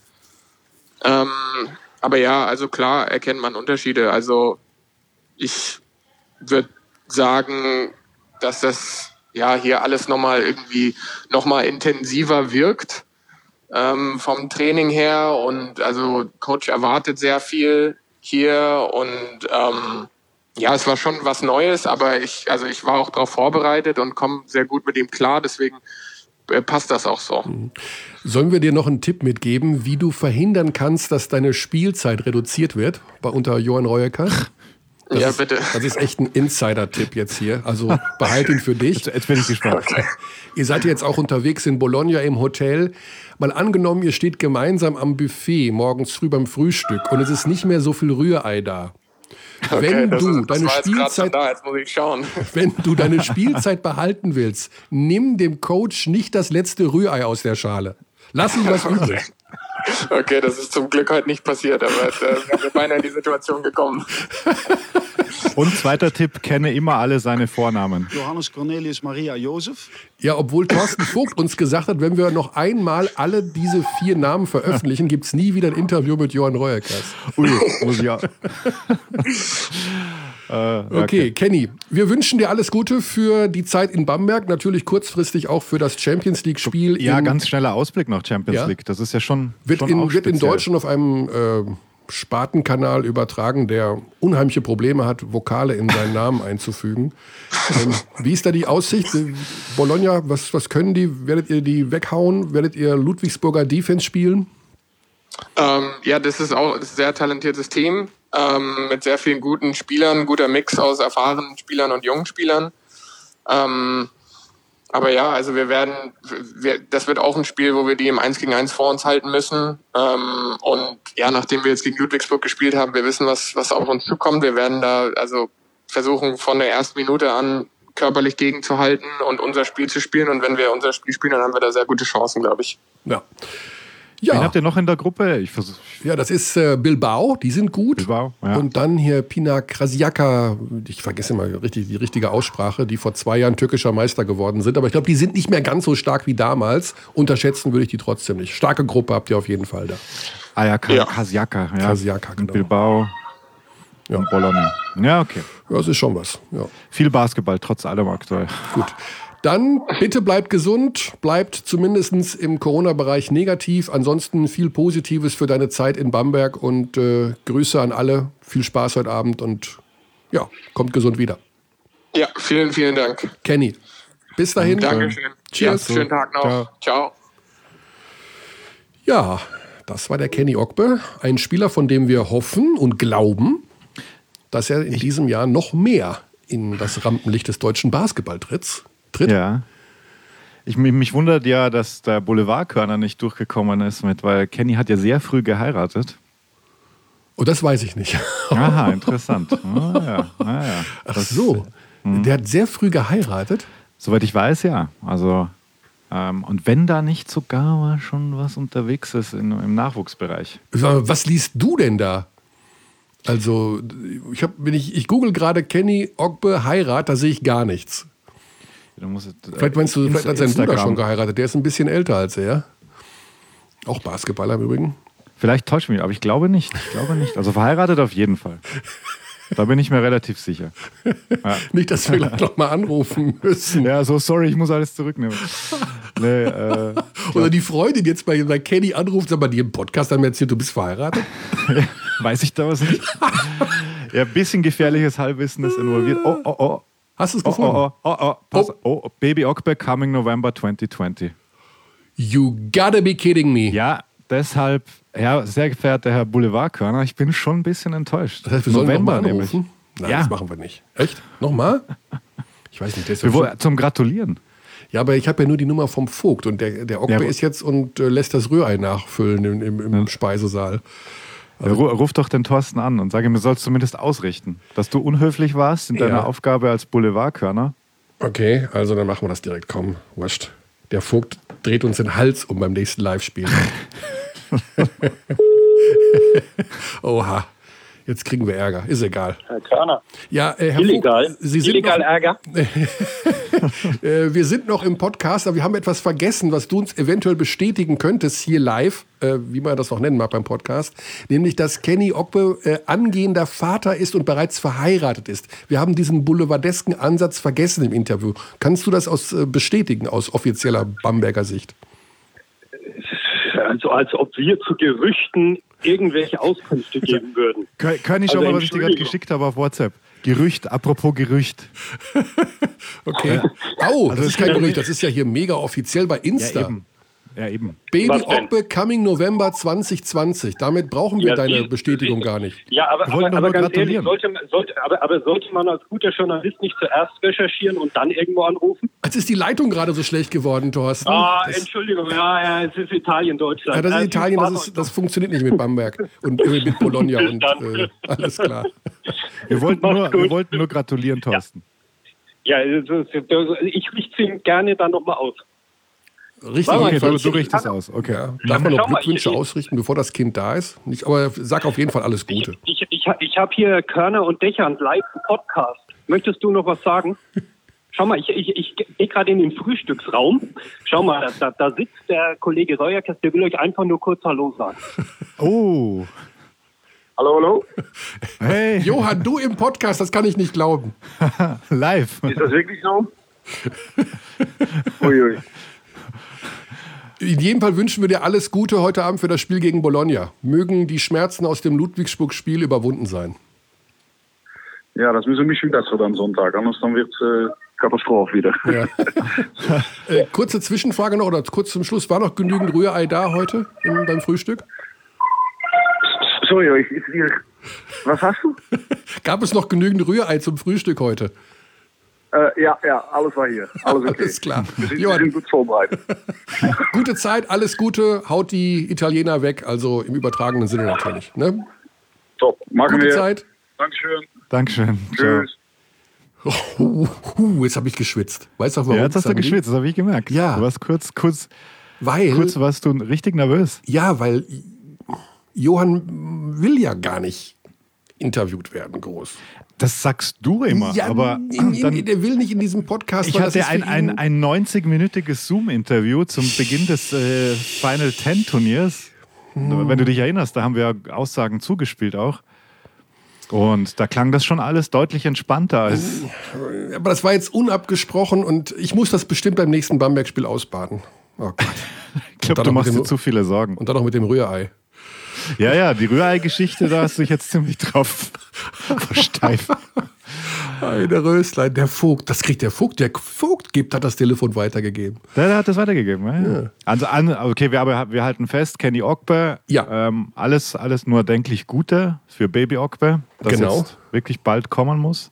Aber also klar erkennt man Unterschiede. Also ich würde sagen, dass das hier alles nochmal intensiver wirkt vom Training her, und also Coach erwartet sehr viel hier, und es war schon was Neues, aber ich war auch darauf vorbereitet und komme sehr gut mit ihm klar, deswegen passt das auch so. Sollen wir dir noch einen Tipp mitgeben, wie du verhindern kannst, dass deine Spielzeit reduziert wird unter Johan Royekas? Bitte. Das ist echt ein Insider-Tipp jetzt hier. Also behalt ihn für dich. Jetzt bin ich gespannt. Okay. Ihr seid jetzt auch unterwegs in Bologna im Hotel. Mal angenommen, ihr steht gemeinsam am Buffet morgens früh beim Frühstück und es ist nicht mehr so viel Rührei da. Wenn du deine Spielzeit behalten willst, nimm dem Coach nicht das letzte Rührei aus der Schale. Lass ihn was übrig. Okay, das ist zum Glück heute nicht passiert, aber wir sind beinahe in die Situation gekommen. Und zweiter Tipp, kenne immer alle seine Vornamen. Johannes Cornelius Maria Jozef. Ja, obwohl Thorsten Vogt uns gesagt hat, wenn wir noch einmal alle diese 4 Namen veröffentlichen, gibt es nie wieder ein Interview mit Johan Royekas. Ui, muss ich auch. Okay, Kenny, wir wünschen dir alles Gute für die Zeit in Bamberg, natürlich kurzfristig auch für das Champions League-Spiel. Ja, ganz schneller Ausblick noch Champions League. Das ist ja schon wird auch in Deutschland auf einem Spartenkanal übertragen, der unheimliche Probleme hat, Vokale in seinen Namen einzufügen. Wie ist da die Aussicht? Bologna, was können die? Werdet ihr die weghauen? Werdet ihr Ludwigsburger Defense spielen? Ja, das ist auch ein sehr talentiertes Team mit sehr vielen guten Spielern, guter Mix aus erfahrenen Spielern und jungen Spielern. Aber ja, also das wird auch ein Spiel, wo wir die im 1-gegen-1 vor uns halten müssen. Und ja, nachdem wir jetzt gegen Ludwigsburg gespielt haben, wir wissen, was auf uns zukommt. Wir werden da also versuchen, von der ersten Minute an körperlich gegenzuhalten und unser Spiel zu spielen. Und wenn wir unser Spiel spielen, dann haben wir da sehr gute Chancen, glaube ich. Ja. Wen habt ihr noch in der Gruppe? Ja, das ist Bilbao, die sind gut. Bilbao, ja. Und dann hier Pina Krasjaka, ich vergesse immer die richtige Aussprache, die vor 2 Jahren türkischer Meister geworden sind. Aber ich glaube, die sind nicht mehr ganz so stark wie damals. Unterschätzen würde ich die trotzdem nicht. Starke Gruppe habt ihr auf jeden Fall da. Ah ja, Krasjaka. Ja. Krasjaka, genau. Bilbao und Bologna. Ja, okay. Ja, das ist schon was. Ja. Viel Basketball, trotz allem aktuell. Gut. Dann bitte bleibt gesund, bleibt zumindest im Corona-Bereich negativ. Ansonsten viel Positives für deine Zeit in Bamberg und Grüße an alle. Viel Spaß heute Abend und ja, kommt gesund wieder. Ja, vielen, vielen Dank. Kenny, bis dahin. Dankeschön. Cheers. Ja, schönen Tag noch. Ciao. Ja, das war der Kenny Ogbe, ein Spieler, von dem wir hoffen und glauben, dass er in diesem Jahr noch mehr in das Rampenlicht des deutschen Basketballs tritt. Ja. Mich wundert ja, dass der Boulevardkörner nicht durchgekommen ist weil Kenny hat ja sehr früh geheiratet. Oh, das weiß ich nicht. Aha, interessant. Ja. Ach so, der hat sehr früh geheiratet? Soweit ich weiß, ja. Also, und wenn da nicht sogar mal schon was unterwegs ist im Nachwuchsbereich. Was liest du denn da? Also, ich google gerade Kenny Ogbe Heirat, da sehe ich gar nichts. Vielleicht meinst du, vielleicht hat sein Bruder schon geheiratet. Der ist ein bisschen älter als er. Auch Basketballer im Übrigen. Vielleicht täuscht mich, aber ich glaube nicht. Also verheiratet auf jeden Fall. Da bin ich mir relativ sicher. Ja. Nicht, dass wir gleich noch mal anrufen müssen. Ja, sorry, ich muss alles zurücknehmen. Nee, oder die Freundin jetzt bei Kenny anruft, aber die im Podcast haben erzählt, du bist verheiratet? Weiß ich da was nicht? Ja, ein bisschen gefährliches Halbwissen ist involviert. Oh. Hast du es gefunden? Pass. Baby Ogbe coming November 2020. You gotta be kidding me. Ja, deshalb, sehr geehrter Herr Boulevardkörner, ich bin schon ein bisschen enttäuscht. Das heißt, wir sollen November nämlich. Nein, das machen wir nicht. Echt? Nochmal? Ich weiß nicht. Der ist zum Gratulieren. Ja, aber ich habe ja nur die Nummer vom Vogt und der Ogbe ist jetzt und lässt das Rührei nachfüllen im Speisesaal. Also, ruf doch den Thorsten an und sag ihm, du sollst zumindest ausrichten, dass du unhöflich warst in deiner Aufgabe als Boulevardkörner. Okay, also dann machen wir das direkt. Komm, wurscht. Der Vogt dreht uns den Hals um beim nächsten Live-Spiel. Oha, jetzt kriegen wir Ärger. Ist egal. Herr Körner. Ja, Herr illegal. Vogt, Sie sind illegal noch, Ärger. Wir sind noch im Podcast, aber wir haben etwas vergessen, was du uns eventuell bestätigen könntest hier live, wie man das noch nennen mag beim Podcast, nämlich, dass Kenny Ogbe angehender Vater ist und bereits verheiratet ist. Wir haben diesen boulevardesken Ansatz vergessen im Interview. Kannst du das bestätigen aus offizieller Bamberger Sicht? Also als ob wir zu Gerüchten irgendwelche Auskünfte geben würden. Kann ich schon mal, was ich dir gerade geschickt habe auf WhatsApp? Gerücht, apropos Gerücht. Okay. Oh, das ist kein Gerücht, das ist ja hier mega offiziell bei Insta. Ja, eben. Baby Ogbe coming November 2020. Damit brauchen wir deine Bestätigung gar nicht. Ja, aber ganz ehrlich, sollte man als guter Journalist nicht zuerst recherchieren und dann irgendwo anrufen? Jetzt ist die Leitung gerade so schlecht geworden, Thorsten. Entschuldigung, es ist Italien, Deutschland. Ja, das ist Italien, das funktioniert nicht mit Bamberg und mit Bologna und alles klar. Wir wollten nur gratulieren, Thorsten. Ja, ich richte ihn gerne dann nochmal aus. Richtig, okay, du richtest aus. Okay. Ja. Darf man noch Glückwünsche ausrichten, bevor das Kind da ist? Nicht, aber sag auf jeden Fall alles Gute. Ich habe hier Körner und Dächern live im Podcast. Möchtest du noch was sagen? Schau mal, ich gehe gerade in den Frühstücksraum. Schau mal, da sitzt der Kollege Säuerkes, der will euch einfach nur kurz Hallo sagen. Oh. Hallo, hallo. Hey, Johann, du im Podcast, das kann ich nicht glauben. live. Ist das wirklich so? Uiui. In jedem Fall wünschen wir dir alles Gute heute Abend für das Spiel gegen Bologna. Mögen die Schmerzen aus dem Ludwigsburg-Spiel überwunden sein. Ja, das müssen wir ein bisschen besser am Sonntag, anders dann wird es Katastrophe wieder. Ja. Kurze Zwischenfrage noch oder kurz zum Schluss. War noch genügend Rührei da heute beim Frühstück? Sorry, was hast du? Gab es noch genügend Rührei zum Frühstück heute? Ja, alles war hier. Alles okay. Alles klar. Wir sind gut vorbereitet. Gute Zeit, alles Gute. Haut die Italiener weg, also im übertragenen Sinne natürlich. Ne? Top, machen Gute wir. Zeit. Dankeschön. Ciao. Tschüss. Jetzt habe ich geschwitzt. Weißt du auch warum? Ja, jetzt hast du Sandy? geschwitzt, das habe ich gemerkt. Ja. Du warst kurz Weil, warst du richtig nervös. ja, weil Johann will ja gar nicht interviewt werden, groß. Das sagst du immer, Ja, aber dann, der will nicht in diesem Podcast. ich weil das hatte ist für ihn- ein 90-minütiges Zoom-Interview zum Beginn des Final Ten Turniers. Wenn du dich erinnerst, da haben wir Aussagen zugespielt auch. Und da klang das schon alles deutlich entspannter als. Aber das war jetzt unabgesprochen und ich muss das bestimmt beim nächsten Bamberg-Spiel ausbaden. Oh Gott. Ich glaube, dann du noch machst mit dir dem- zu viele Sorgen. Und dann noch mit dem Rührei. Ja, die Rührei-Geschichte, da hast du dich jetzt ziemlich drauf versteift. Der Röslein, der Vogt, das kriegt der Vogt. Der Vogt hat das Telefon weitergegeben. Der hat das weitergegeben. Ja. Also, okay, wir halten fest, Kenny Ogbe, Ja. alles nur denklich Gute für Baby Ogbe, das Genau. jetzt wirklich bald kommen muss.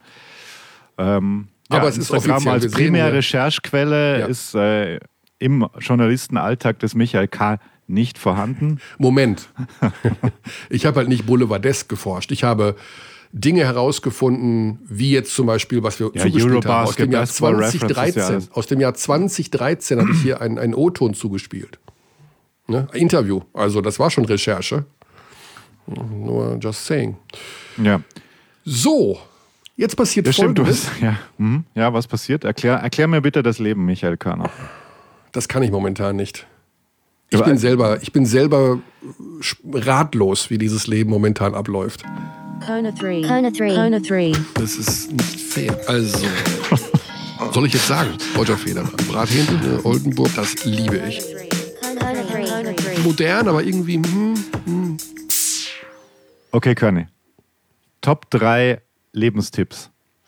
Aber es ist Instagram offiziell, als wir sehen primäre hier- Recherchequelle Ja. ist im Journalistenalltag des Michael K. nicht vorhanden. Moment. Ich habe halt nicht boulevardesk geforscht. Ich habe Dinge herausgefunden, wie jetzt zum Beispiel, was wir Ja, zugespielt haben, aus dem Jahr Eurobasket, Basketball Reference ist ja 2013. alles. Aus dem Jahr 2013 habe ich hier einen O-Ton zugespielt. Ne? Interview. Also das war schon Recherche. Nur just saying. Ja, So, jetzt passiert das stimmt. Du Folgendes. hast, ja, was passiert? Erklär mir bitte das Leben, Michael Körner. Das kann ich momentan nicht. Ich Aber- bin selber ratlos, wie dieses Leben momentan abläuft. Kona 3. Kona 3. Kona 3. Das ist nicht fair. Also, soll ich jetzt sagen, Roger Federer, Brathähnchen, Oldenburg, das liebe ich. Kona 3. Kona 3. Modern, aber irgendwie, Okay, Körny. Top 3 Lebenstipps.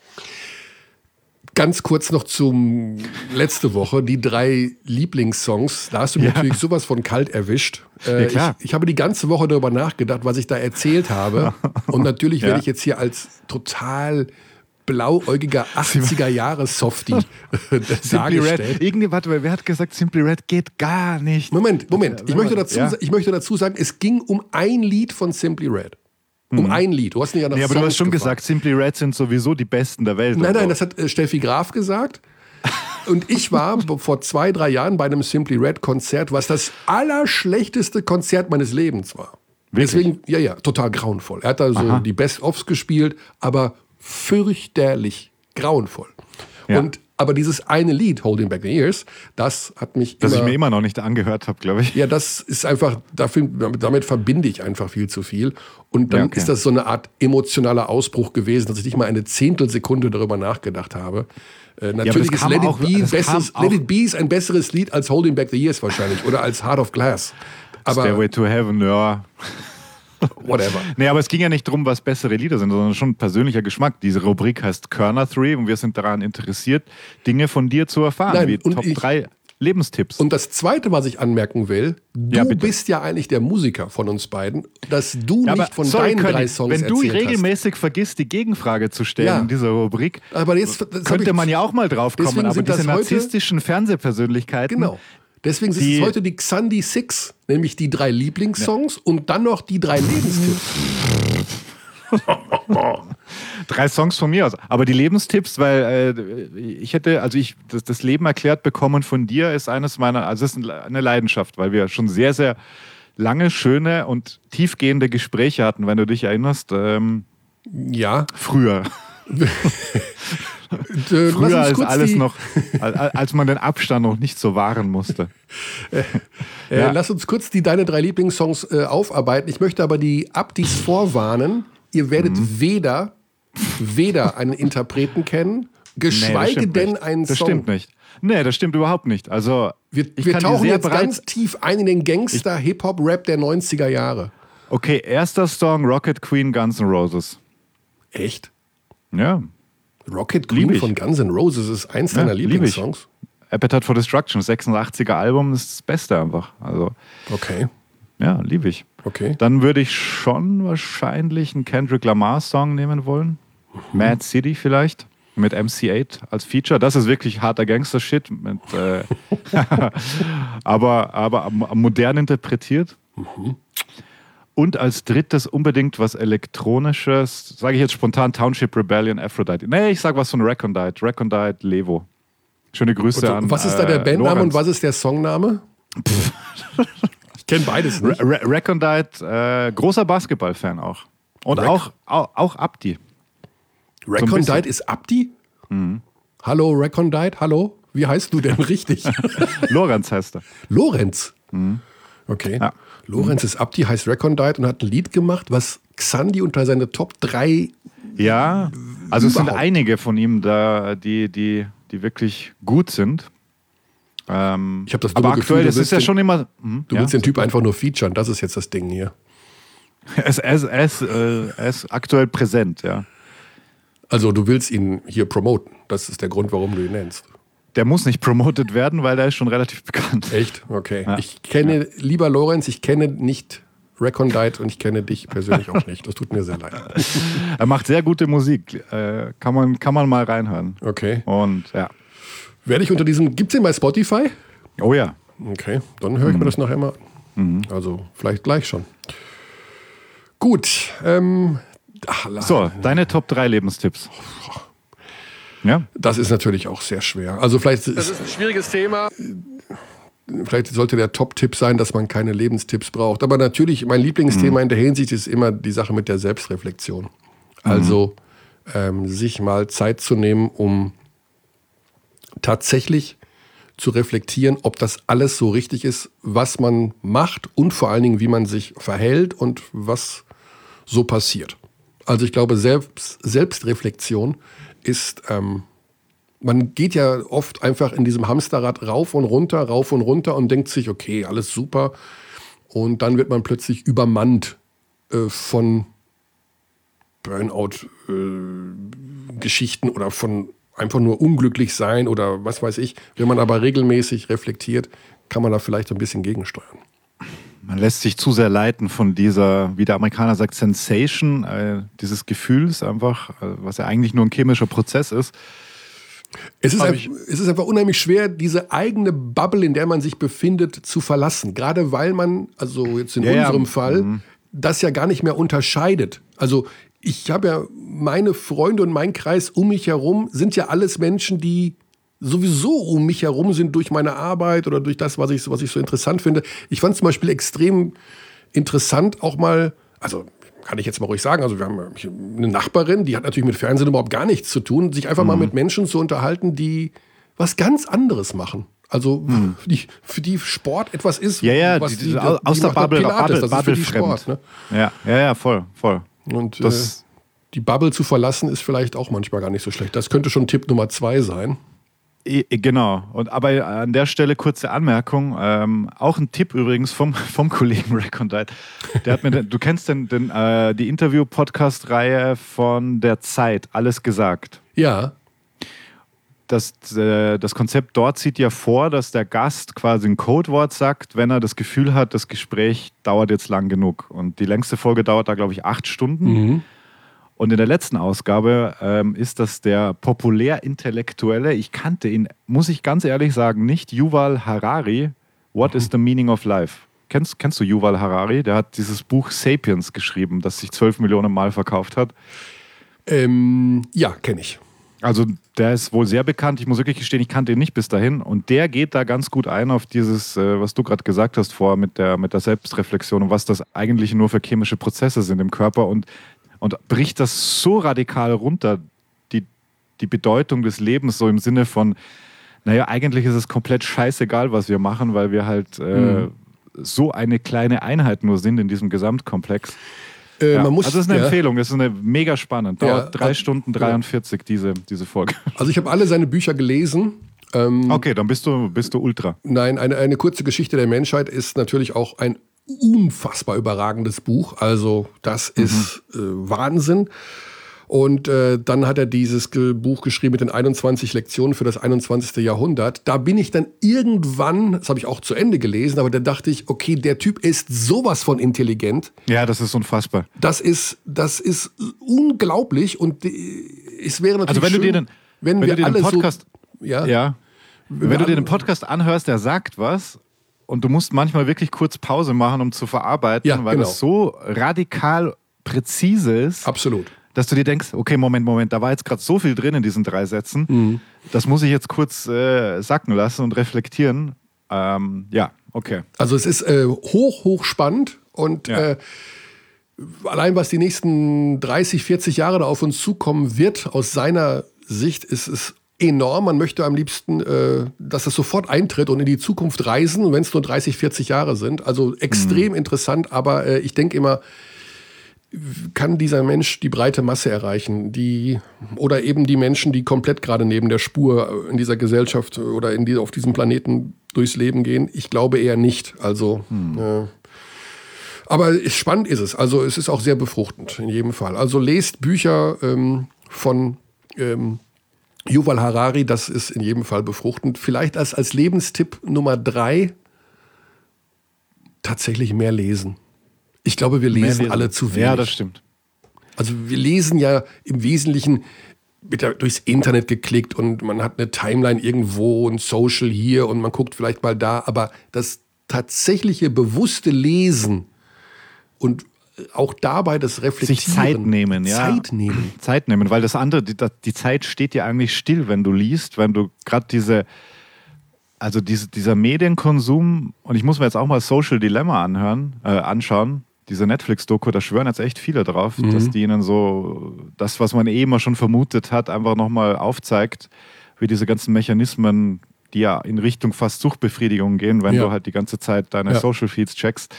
Ganz kurz noch zum letzte Woche, die 3 Lieblingssongs. Da hast du mich natürlich sowas von kalt erwischt. Ja, klar. Ich habe die ganze Woche darüber nachgedacht, was ich da erzählt habe. Und natürlich werde ich jetzt hier als total blauäugiger 80er-Jahre-Softie Simply Red. dargestellt. Warte, wer hat gesagt, Simply Red geht gar nicht? Moment. Ich möchte dazu Ja. sagen, es ging um ein Lied von Simply Red. Um ein Lied. Du hast nicht nach Ja, aber du Songs hast schon gefragt. gesagt, Simply Red sind sowieso die Besten der Welt. Nein, und so. das hat Steffi Graf gesagt. Und ich war vor 2-3 Jahren bei einem Simply Red Konzert, was das allerschlechteste Konzert meines Lebens war. Wirklich? Deswegen, total grauenvoll. Er hat da so die Best-ofs gespielt, aber fürchterlich grauenvoll. Ja. Aber dieses eine Lied, Holding Back the Years, das hat mich Das ich mir immer noch nicht angehört habe, glaube ich. Ja, das ist einfach, damit verbinde ich einfach viel zu viel. Und dann Ja, okay. ist das so eine Art emotionaler Ausbruch gewesen, dass ich nicht mal eine Zehntelsekunde darüber nachgedacht habe. Natürlich ist kam Let auch- It Be das kam auch- Let It Be ist ein besseres Lied als Holding Back the Years wahrscheinlich oder als Heart of Glass. Aber Stairway to Heaven, ja. whatever. Nee, aber es ging ja nicht darum, was bessere Lieder sind, sondern schon persönlicher Geschmack. Diese Rubrik heißt Körner 3 und wir sind daran interessiert, Dinge von dir zu erfahren, Nein, wie und Top ich- 3 Lebenstipps. Und das Zweite, was ich anmerken will, du Ja, bitte. bist ja eigentlich der Musiker von uns beiden, dass du Ja, aber nicht von sorry, deinen Körny, 3 Songs wenn du erzählt regelmäßig vergisst, die Gegenfrage zu stellen Ja. in dieser Rubrik, hast. Aber jetzt das hab könnte ich- man ja auch mal drauf kommen. Deswegen Aber sind diese das heute- narzisstischen Fernsehpersönlichkeiten, Genau. Deswegen sind Die- es heute die Xandi Six, nämlich die 3 Lieblingssongs und dann noch die 3 Lebenstipps. 3 Songs von mir aus. Aber die Lebenstipps, weil das Leben erklärt bekommen von dir ist eines meiner, also es ist eine Leidenschaft, weil wir schon sehr, sehr lange, schöne und tiefgehende Gespräche hatten, wenn du dich erinnerst, Ja, früher. Früher als man den Abstand noch nicht so wahren musste. Lass uns kurz die deine 3 Lieblingssongs aufarbeiten. Ich möchte aber die Abdis vorwarnen. Ihr werdet weder einen Interpreten kennen, geschweige denn einen Song. Das stimmt nicht. Nee, das stimmt überhaupt nicht. Also wir tauchen jetzt ganz tief ein in den Gangster-Hip-Hop-Rap der 90er Jahre. Okay, erster Song Rocket Queen, Guns N' Roses. Echt? Ja. Rocket Queen von Guns N' Roses ist eins deiner Lieblingssongs? Appetite for Destruction, 86er Album, ist das Beste einfach. Also, okay. Ja, liebe ich. Okay. Dann würde ich schon wahrscheinlich einen Kendrick Lamar-Song nehmen wollen. Mad City vielleicht. Mit MC8 als Feature. Das ist wirklich harter Gangster-Shit. aber modern interpretiert. Und als drittes unbedingt was Elektronisches. Sage ich jetzt spontan Township Rebellion, Aphrodite. Nee, ich sage was von Recondite. Recondite, Levo. Schöne Grüße an was ist da der Bandname und was ist der Songname? Ich kenne beides nicht. Recondite, großer Basketball-Fan auch. Und auch Abdi. Recondite ist Abdi? Hallo Recondite, hallo? Wie heißt du denn richtig? Lorenz heißt er. Lorenz? Okay. Ja. Lorenz ist Abdi, heißt Recondite und hat ein Lied gemacht, was Xandi unter seine Top 3... Ja, also es sind einige von ihm da, die wirklich gut sind. Ich habe das aber aktuell, das ist ja schon immer... Du willst den Typ einfach nur featuren, das ist jetzt das Ding hier. Er ist aktuell präsent, ja. Also du willst ihn hier promoten. Das ist der Grund, warum du ihn nennst. Der muss nicht promotet werden, weil der ist schon relativ bekannt. Echt? Okay. Ja. Ich kenne, lieber Lorenz, ich kenne nicht Recondite und ich kenne dich persönlich auch nicht. Das tut mir sehr leid. Er macht sehr gute Musik. Kann man mal reinhören. Okay. Und ja. Werde ich unter diesem... Gibt's den bei Spotify? Oh ja. Okay, dann höre ich mir das nachher mal an. Also vielleicht gleich schon. Gut. So, deine Top 3 Lebenstipps. Ja? Das ist natürlich auch sehr schwer. Also vielleicht das ist ein schwieriges Thema. Vielleicht sollte der Top-Tipp sein, dass man keine Lebenstipps braucht. Aber natürlich, mein Lieblingsthema in der Hinsicht ist immer die Sache mit der Selbstreflexion. Also sich mal Zeit zu nehmen, um tatsächlich zu reflektieren, ob das alles so richtig ist, was man macht und vor allen Dingen, wie man sich verhält und was so passiert. Also ich glaube, Selbstreflexion ist, man geht ja oft einfach in diesem Hamsterrad rauf und runter und denkt sich, okay, alles super. Und dann wird man plötzlich übermannt von Burnout-Geschichten oder von einfach nur unglücklich sein oder was weiß ich. Wenn man aber regelmäßig reflektiert, kann man da vielleicht ein bisschen gegensteuern. Man lässt sich zu sehr leiten von dieser, wie der Amerikaner sagt, Sensation, dieses Gefühls einfach, was ja eigentlich nur ein chemischer Prozess ist. Es ist einfach unheimlich schwer, diese eigene Bubble, in der man sich befindet, zu verlassen. Gerade weil man, also jetzt in unserem Fall, das ja gar nicht mehr unterscheidet. Also ich habe ja meine Freunde und mein Kreis um mich herum sind ja alles Menschen, die sowieso um mich herum sind durch meine Arbeit oder durch das, was ich so interessant finde. Ich fand zum Beispiel extrem interessant auch mal, also kann ich jetzt mal ruhig sagen, also wir haben eine Nachbarin, die hat natürlich mit Fernsehen überhaupt gar nichts zu tun, sich einfach mal mit Menschen zu unterhalten, die was ganz anderes machen. Also für die Sport etwas ist, was die aus der Bubble, Pilates, das ist für die Sport. Ne? Ja, voll. Und die Bubble zu verlassen ist vielleicht auch manchmal gar nicht so schlecht. Das könnte schon Tipp Nummer 2 sein. Genau. Aber an der Stelle kurze Anmerkung. Auch ein Tipp übrigens vom Kollegen Recondite. Der hat mir, du kennst die Interview-Podcast-Reihe von der Zeit, Alles gesagt. Ja. Das Konzept dort sieht ja vor, dass der Gast quasi ein Codewort sagt, wenn er das Gefühl hat, das Gespräch dauert jetzt lang genug. Und die längste Folge dauert da, glaube ich, 8 Stunden. Und in der letzten Ausgabe ist das der populär-intellektuelle, ich kannte ihn, muss ich ganz ehrlich sagen, nicht Yuval Harari, What is the Meaning of Life? Kennst du Yuval Harari? Der hat dieses Buch Sapiens geschrieben, das sich 12 Millionen Mal verkauft hat. Ja, kenne ich. Also der ist wohl sehr bekannt, ich muss wirklich gestehen, ich kannte ihn nicht bis dahin. Und der geht da ganz gut ein auf dieses, was du gerade gesagt hast vorher mit der Selbstreflexion und was das eigentlich nur für chemische Prozesse sind im Körper und bricht das so radikal runter, die Bedeutung des Lebens so im Sinne von, naja, eigentlich ist es komplett scheißegal, was wir machen, weil wir halt so eine kleine Einheit nur sind in diesem Gesamtkomplex. Man muss, also das ist eine Empfehlung, das ist eine mega spannend. Dauert 3 Stunden 43 diese Folge. Also ich habe alle seine Bücher gelesen. Okay, dann bist du Ultra. Nein, eine kurze Geschichte der Menschheit ist natürlich auch ein unfassbar überragendes Buch. Also das ist Wahnsinn. Und dann hat er dieses Buch geschrieben mit den 21 Lektionen für das 21. Jahrhundert. Da bin ich dann irgendwann, das habe ich auch zu Ende gelesen, aber da dachte ich, okay, der Typ ist sowas von intelligent. Ja, das ist unfassbar. Das ist unglaublich und es wäre natürlich also schön, wenn wir alle Podcast, so... Ja, wenn du dir den Podcast anhörst, der sagt was und du musst manchmal wirklich kurz Pause machen, um zu verarbeiten, weil das so radikal präzise ist. Absolut. Dass du dir denkst, okay, Moment, da war jetzt gerade so viel drin in diesen 3 Sätzen, das muss ich jetzt kurz sacken lassen und reflektieren. Okay. Also es ist hoch spannend und allein was die nächsten 30, 40 Jahre da auf uns zukommen wird, aus seiner Sicht ist es enorm. Man möchte am liebsten, dass es sofort eintritt und in die Zukunft reisen, wenn es nur 30, 40 Jahre sind. Also extrem interessant, aber ich denke immer, kann dieser Mensch die breite Masse erreichen? Oder eben die Menschen, die komplett gerade neben der Spur in dieser Gesellschaft oder auf diesem Planeten durchs Leben gehen? Ich glaube eher nicht. Also, aber spannend ist es. Also es ist auch sehr befruchtend in jedem Fall. Also lest Bücher von Yuval Harari, das ist in jedem Fall befruchtend. Vielleicht als Lebenstipp Nummer 3 tatsächlich mehr lesen. Ich glaube, wir lesen alle zu wenig. Ja, das stimmt. Also wir lesen ja im Wesentlichen durchs Internet geklickt und man hat eine Timeline irgendwo und Social hier und man guckt vielleicht mal da. Aber das tatsächliche bewusste Lesen und auch dabei das Reflektieren. Sich Zeit nehmen, ja. Zeit nehmen, weil das andere, die Zeit steht ja eigentlich still, wenn du liest, wenn du gerade dieser Medienkonsum, und ich muss mir jetzt auch mal Social Dilemma anschauen, diese Netflix-Doku, da schwören jetzt echt viele drauf, dass die ihnen so das, was man immer schon vermutet hat, einfach nochmal aufzeigt, wie diese ganzen Mechanismen, die ja in Richtung fast Suchtbefriedigung gehen, wenn du halt die ganze Zeit deine Social Feeds checkst.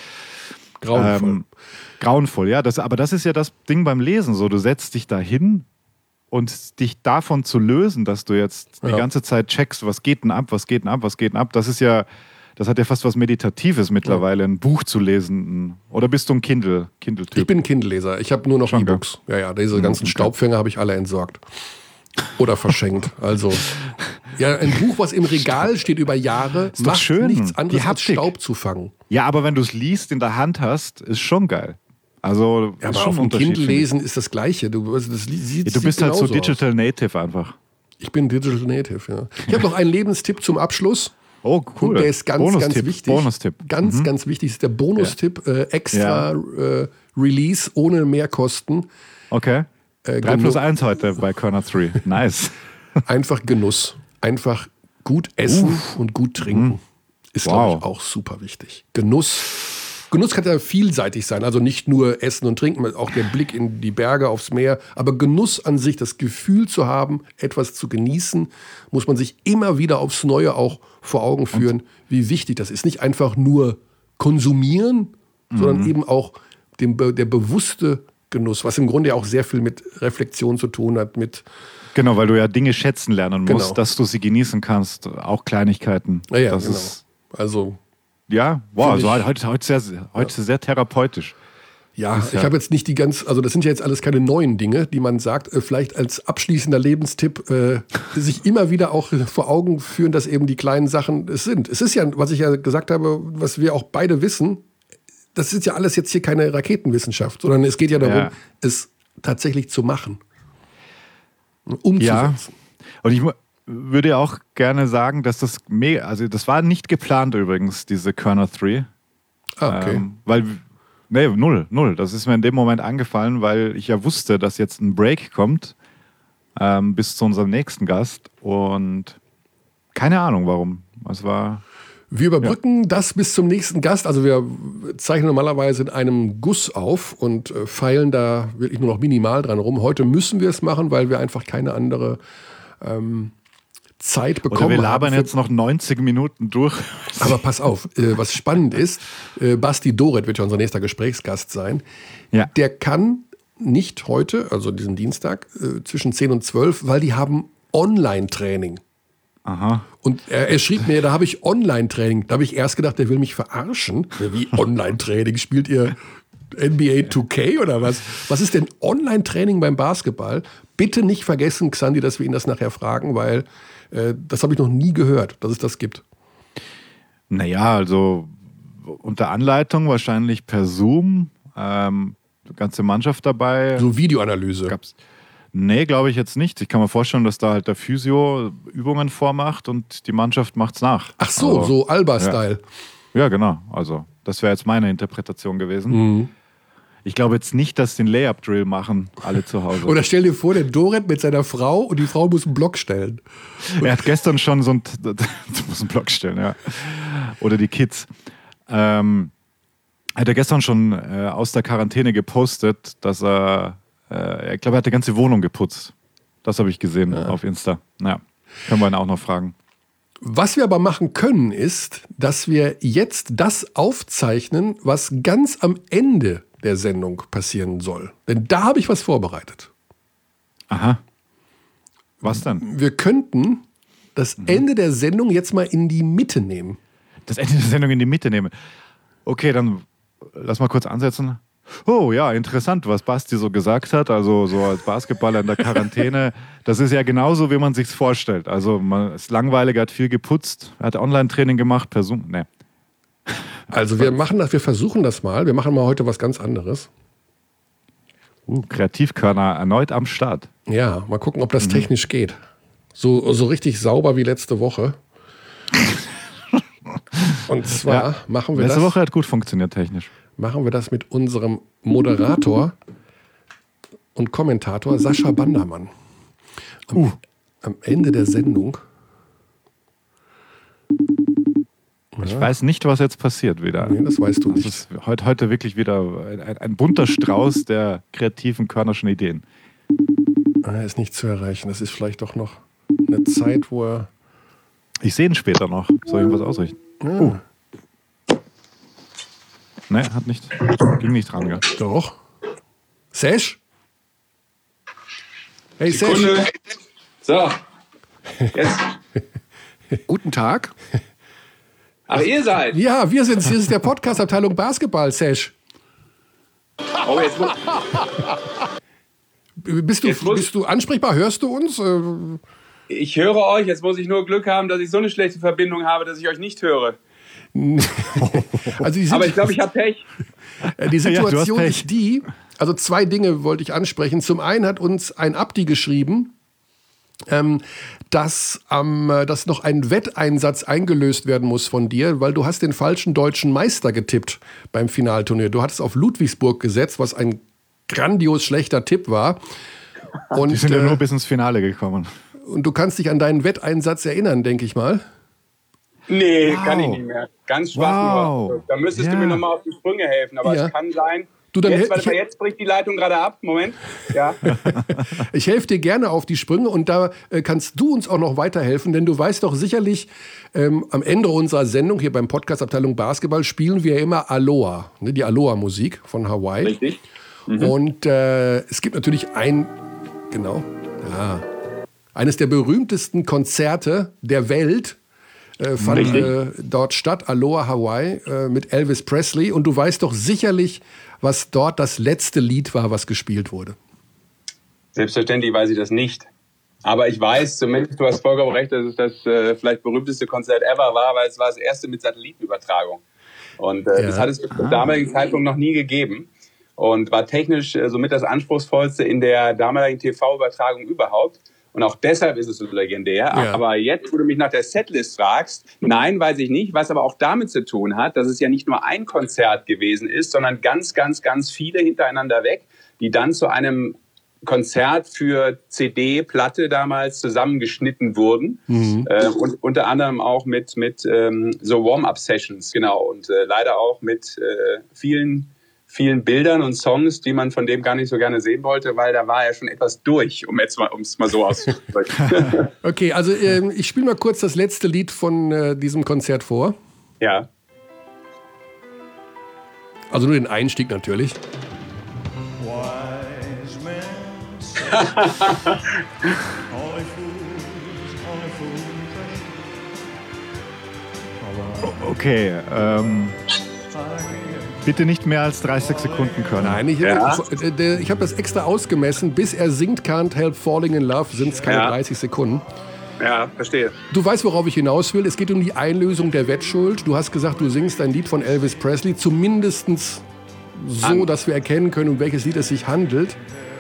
Grauenvoll, ja. Aber das ist ja das Ding beim Lesen so. Du setzt dich da hin und dich davon zu lösen, dass du jetzt die ganze Zeit checkst, was geht denn ab, das hat ja fast was Meditatives mittlerweile, ein Buch zu lesen. Oder bist du ein Kindle-Typ? Ich bin Kindle-Leser. Ich habe nur noch E-Books. Ja, diese ganzen Staubfänger habe ich alle entsorgt. Oder verschenkt. Also, ja, ein Buch, was im Regal steht über Jahre, ist macht schön. Nichts anderes als Staub zu fangen. Ja, aber wenn du es liest, in der Hand hast, ist schon geil. Also, ja, aber auf dem Kindle lesen ist das Gleiche. Du bist halt so Digital Native einfach. Ich bin Digital Native, ja. Ich habe noch einen Lebenstipp zum Abschluss. Oh, cool. Und der ist ganz wichtig. Bonustipp. Ganz wichtig. Das ist der Bonustipp. Extra Release ohne Mehrkosten. Okay. 3+1 heute bei Körner 3. Nice. Einfach Genuss. Einfach gut essen und gut trinken. Ist, glaube ich, auch super wichtig. Genuss kann ja vielseitig sein. Also nicht nur Essen und Trinken, auch der Blick in die Berge, aufs Meer. Aber Genuss an sich, das Gefühl zu haben, etwas zu genießen, muss man sich immer wieder aufs Neue auch vor Augen führen, wie wichtig das ist. Nicht einfach nur konsumieren, sondern eben auch der bewusste Genuss, was im Grunde auch sehr viel mit Reflexion zu tun hat. Genau, weil du ja Dinge schätzen lernen musst, dass du sie genießen kannst, auch Kleinigkeiten. Ja, das ist also... Ja, wow, also heute sehr therapeutisch. Ja, ich habe jetzt nicht also das sind ja jetzt alles keine neuen Dinge, die man sagt, vielleicht als abschließender Lebenstipp sich immer wieder auch vor Augen führen, dass eben die kleinen Sachen es sind. Es ist ja, was ich ja gesagt habe, was wir auch beide wissen, das ist ja alles jetzt hier keine Raketenwissenschaft, sondern es geht ja darum, es tatsächlich zu machen, umzusetzen. Ja, und ich würde ja auch gerne sagen, dass das das war nicht geplant übrigens, diese Körner 3. Ah, okay. Null. Das ist mir in dem Moment angefallen, weil ich ja wusste, dass jetzt ein Break kommt bis zu unserem nächsten Gast und keine Ahnung warum. Es war Wir überbrücken das bis zum nächsten Gast. Also wir zeichnen normalerweise in einem Guss auf und feilen da wirklich nur noch minimal dran rum. Heute müssen wir es machen, weil wir einfach keine andere Zeit bekommen haben. Oder wir labern jetzt noch 90 Minuten durch. Aber pass auf, was spannend ist, Basti Doret wird ja unser nächster Gesprächsgast sein. Ja. Der kann nicht heute, also diesen Dienstag, zwischen 10 und 12, weil die haben Online-Training. Aha. Und er schrieb mir, da habe ich Online-Training. Da habe ich erst gedacht, der will mich verarschen. Wie Online-Training? Spielt ihr NBA 2K oder was? Was ist denn Online-Training beim Basketball? Bitte nicht vergessen, Xandi, dass wir ihn das nachher fragen, weil das habe ich noch nie gehört, dass es das gibt. Naja, also unter Anleitung wahrscheinlich per Zoom, ganze Mannschaft dabei. So Videoanalyse. Nee, glaube ich jetzt nicht. Ich kann mir vorstellen, dass da halt der Physio Übungen vormacht und die Mannschaft macht's nach. Ach so, also, so Alba-Style. Ja, genau. Also das wäre jetzt meine Interpretation gewesen. Mhm. Ich glaube jetzt nicht, dass sie den Layup-Drill machen, alle zu Hause. Oder stell dir vor, der Doret mit seiner Frau und die Frau muss einen Block stellen. Er hat gestern schon du musst einen Block stellen, ja. Oder die Kids. Hat er gestern schon aus der Quarantäne gepostet, dass ich glaube, er hat die ganze Wohnung geputzt. Das habe ich gesehen auf Insta. Ja, können wir ihn auch noch fragen. Was wir aber machen können, ist, dass wir jetzt das aufzeichnen, was ganz am Ende der Sendung passieren soll. Denn da habe ich was vorbereitet. Aha. Was denn? Wir könnten das Ende der Sendung jetzt mal in die Mitte nehmen. Das Ende der Sendung in die Mitte nehmen. Okay, dann lass mal kurz ansetzen. Oh ja, interessant, was Basti so gesagt hat. Also so als Basketballer in der Quarantäne, das ist ja genauso, wie man sich's vorstellt. Also man ist langweilig, hat viel geputzt, hat Online-Training gemacht, per Zoom. Nee. Also wir versuchen das mal. Wir machen mal heute was ganz anderes. Kreativkörner erneut am Start. Ja, mal gucken, ob das technisch geht. So richtig sauber wie letzte Woche. Und zwar machen wir letzte Woche hat gut funktioniert technisch. Machen wir das mit unserem Moderator und Kommentator Sascha Bandermann. Am Ende der Sendung. Ich weiß nicht, was jetzt passiert wieder. Nee, das weißt du nicht. Das ist heute wirklich wieder ein bunter Strauß der kreativen körnerschen Ideen. Er ist nicht zu erreichen. Das ist vielleicht doch noch eine Zeit, wo er... Ich sehe ihn später noch. Soll ich ihm was ausrichten? Ja. Ne, ging nicht dran, gell? Doch. Sesh? Hey, Sekunde. Sesh. So. Jetzt. Guten Tag. Ach, ihr seid? Ja, wir sind's. Hier ist der Podcast-Abteilung Basketball, Sesh. Oh, jetzt muss... Bist du ansprechbar? Hörst du uns? Ich höre euch. Jetzt muss ich nur Glück haben, dass ich so eine schlechte Verbindung habe, dass ich euch nicht höre. Aber ich glaube, ich habe Pech. Die Situation ist die, also zwei Dinge wollte ich ansprechen. Zum einen hat uns ein Abdi geschrieben, dass noch ein Wetteinsatz eingelöst werden muss von dir, weil du hast den falschen deutschen Meister getippt beim Finalturnier. Du hattest auf Ludwigsburg gesetzt, was ein grandios schlechter Tipp war. Und, die sind ja nur bis ins Finale gekommen. Und du kannst dich an deinen Wetteinsatz erinnern, denke ich mal. Nee, kann ich nicht mehr. Ganz schwach nur. Da müsstest du mir nochmal auf die Sprünge helfen. Aber es kann sein. Jetzt bricht die Leitung gerade ab. Moment. Ja. Ich helfe dir gerne auf die Sprünge und da kannst du uns auch noch weiterhelfen, denn du weißt doch sicherlich, am Ende unserer Sendung hier beim Podcast Abteilung Basketball spielen wir immer Aloha, ne, die Aloha-Musik von Hawaii. Richtig. Und es gibt natürlich eines der berühmtesten Konzerte der Welt fand dort statt, Aloha Hawaii mit Elvis Presley. Und du weißt doch sicherlich, was dort das letzte Lied war, was gespielt wurde. Selbstverständlich weiß ich das nicht. Aber ich weiß, zumindest, du hast vollkommen recht, dass es das vielleicht berühmteste Konzert ever war, weil es war das erste mit Satellitenübertragung. Und das hat es zum damaligen Zeitpunkt noch nie gegeben. Und war technisch somit das anspruchsvollste in der damaligen TV-Übertragung überhaupt. Und auch deshalb ist es so legendär. Ja. Aber jetzt, wo du mich nach der Setlist fragst, nein, weiß ich nicht. Was aber auch damit zu tun hat, dass es ja nicht nur ein Konzert gewesen ist, sondern ganz, ganz, ganz viele hintereinander weg, die dann zu einem Konzert für CD, Platte damals zusammengeschnitten wurden. Und unter anderem auch mit so Warm-Up-Sessions, genau. Und leider auch mit vielen Bildern und Songs, die man von dem gar nicht so gerne sehen wollte, weil da war er schon etwas durch, um es mal so auszudrücken. Okay, also ich spiele mal kurz das letzte Lied von diesem Konzert vor. Ja. Also nur den Einstieg natürlich. Okay, bitte nicht mehr als 30 Sekunden können. Nein, ich habe das extra ausgemessen. Bis er singt Can't Help Falling in Love sind es keine 30 Sekunden. Ja, verstehe. Du weißt, worauf ich hinaus will. Es geht um die Einlösung der Wettschuld. Du hast gesagt, du singst ein Lied von Elvis Presley, zumindest so, dass wir erkennen können, um welches Lied es sich handelt.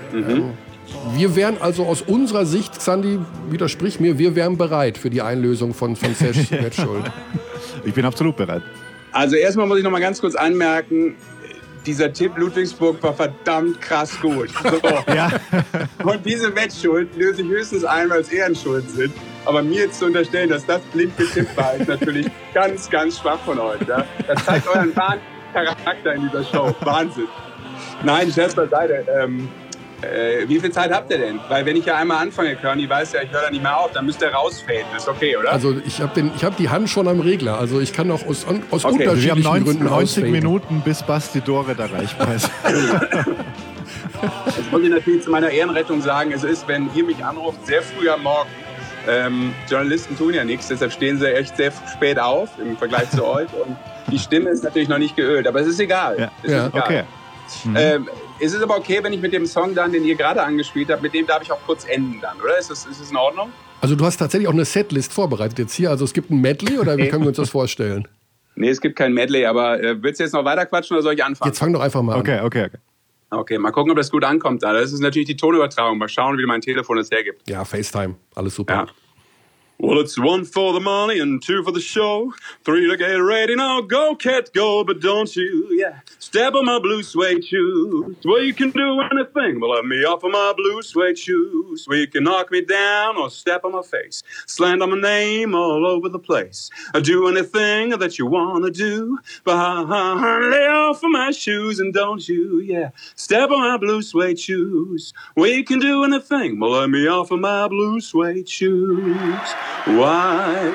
Wir wären also aus unserer Sicht, Xandi, widersprich mir, wir wären bereit für die Einlösung von Sesh Wettschuld. Ich bin absolut bereit. Also erstmal muss ich noch mal ganz kurz anmerken, dieser Tipp Ludwigsburg war verdammt krass gut. So. Ja. Und diese Wettschuld löse ich höchstens ein, weil es Ehrenschuld sind. Aber mir jetzt zu unterstellen, dass das blind getippt war, ist natürlich ganz, ganz schwach von euch. Ja? Das zeigt euren wahren Charakter in dieser Show. Wahnsinn. Nein, Scherz beiseite. Wie viel Zeit habt ihr denn? Weil wenn ich ja einmal anfange, Körny, weiß ja, ich höre da nicht mehr auf, dann müsst ihr rausfaden. Ist okay, oder? Also ich hab die Hand schon am Regler. Also ich kann auch aus unterschiedlichen wir haben Gründen 90 Minuten, bis Basti Doret erreichbar ist. Jetzt muss ich natürlich zu meiner Ehrenrettung sagen, es ist, wenn ihr mich anruft, sehr früh am Morgen. Journalisten tun ja nichts, deshalb stehen sie echt sehr spät auf im Vergleich zu euch. Und die Stimme ist natürlich noch nicht geölt, aber es ist egal. Ja, es ist egal. Okay. Ist es aber okay, wenn ich mit dem Song dann, den ihr gerade angespielt habt, mit dem darf ich auch kurz enden dann, oder? Ist das in Ordnung? Also du hast tatsächlich auch eine Setlist vorbereitet jetzt hier. Also es gibt ein Medley oder wie können wir uns das vorstellen? Nee, es gibt kein Medley, aber willst du jetzt noch weiter quatschen oder soll ich anfangen? Jetzt fang doch einfach mal an. Okay, mal gucken, ob das gut ankommt. Das ist natürlich die Tonübertragung. Mal schauen, wie mein Telefon das hergibt. Ja, FaceTime. Alles super. Ja. Well, it's 1 for the money and 2 for the show. 3 to get ready now, go cat go, but don't you, step on my blue suede shoes. Well, you can do anything, but let me off of my blue suede shoes. Well, you can knock me down or step on my face, slander my name all over the place. I do anything that you wanna do, but lay off of my shoes and don't you, step on my blue suede shoes. Well, you can do anything, but let me off of my blue suede shoes. Why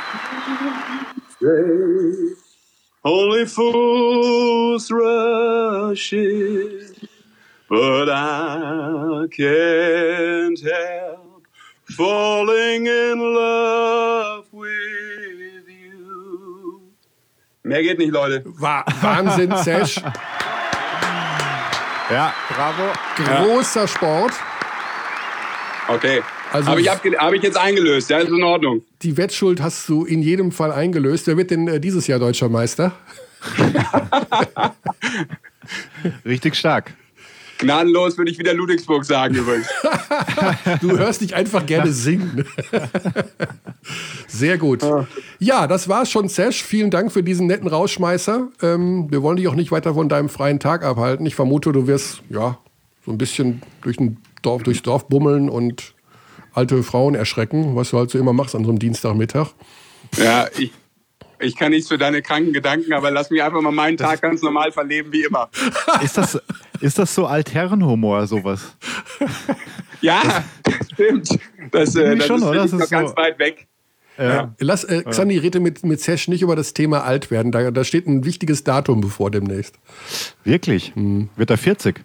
say only fools rush in, but I can't help falling in love with you. Mehr geht nicht, Leute. Wahnsinn, Sesh. Ja, bravo. Großer Sport. Okay. Also hab ich jetzt eingelöst, ja, ist in Ordnung. Die Wettschuld hast du in jedem Fall eingelöst. Wer wird denn dieses Jahr Deutscher Meister? Richtig stark. Gnadenlos würde ich wieder Ludwigsburg sagen übrigens. Du hörst dich einfach gerne singen. Sehr gut. Ja, das war's schon, Sesh. Vielen Dank für diesen netten Rausschmeißer. Wir wollen dich auch nicht weiter von deinem freien Tag abhalten. Ich vermute, du wirst so ein bisschen durchs Dorf bummeln und alte Frauen erschrecken, was du halt so immer machst an so einem Dienstagmittag. Ja, ich kann nichts für deine kranken Gedanken, aber lass mich einfach mal meinen Tag ganz normal verleben wie immer. Ist das so Altherrenhumor, sowas? Ja, stimmt. Das schon, ist oder? Das ist noch ganz weit weg. Ja. Lass Xandi, rede mit Sesh nicht über das Thema alt werden. Da steht ein wichtiges Datum bevor demnächst. Wirklich? Wird er 40?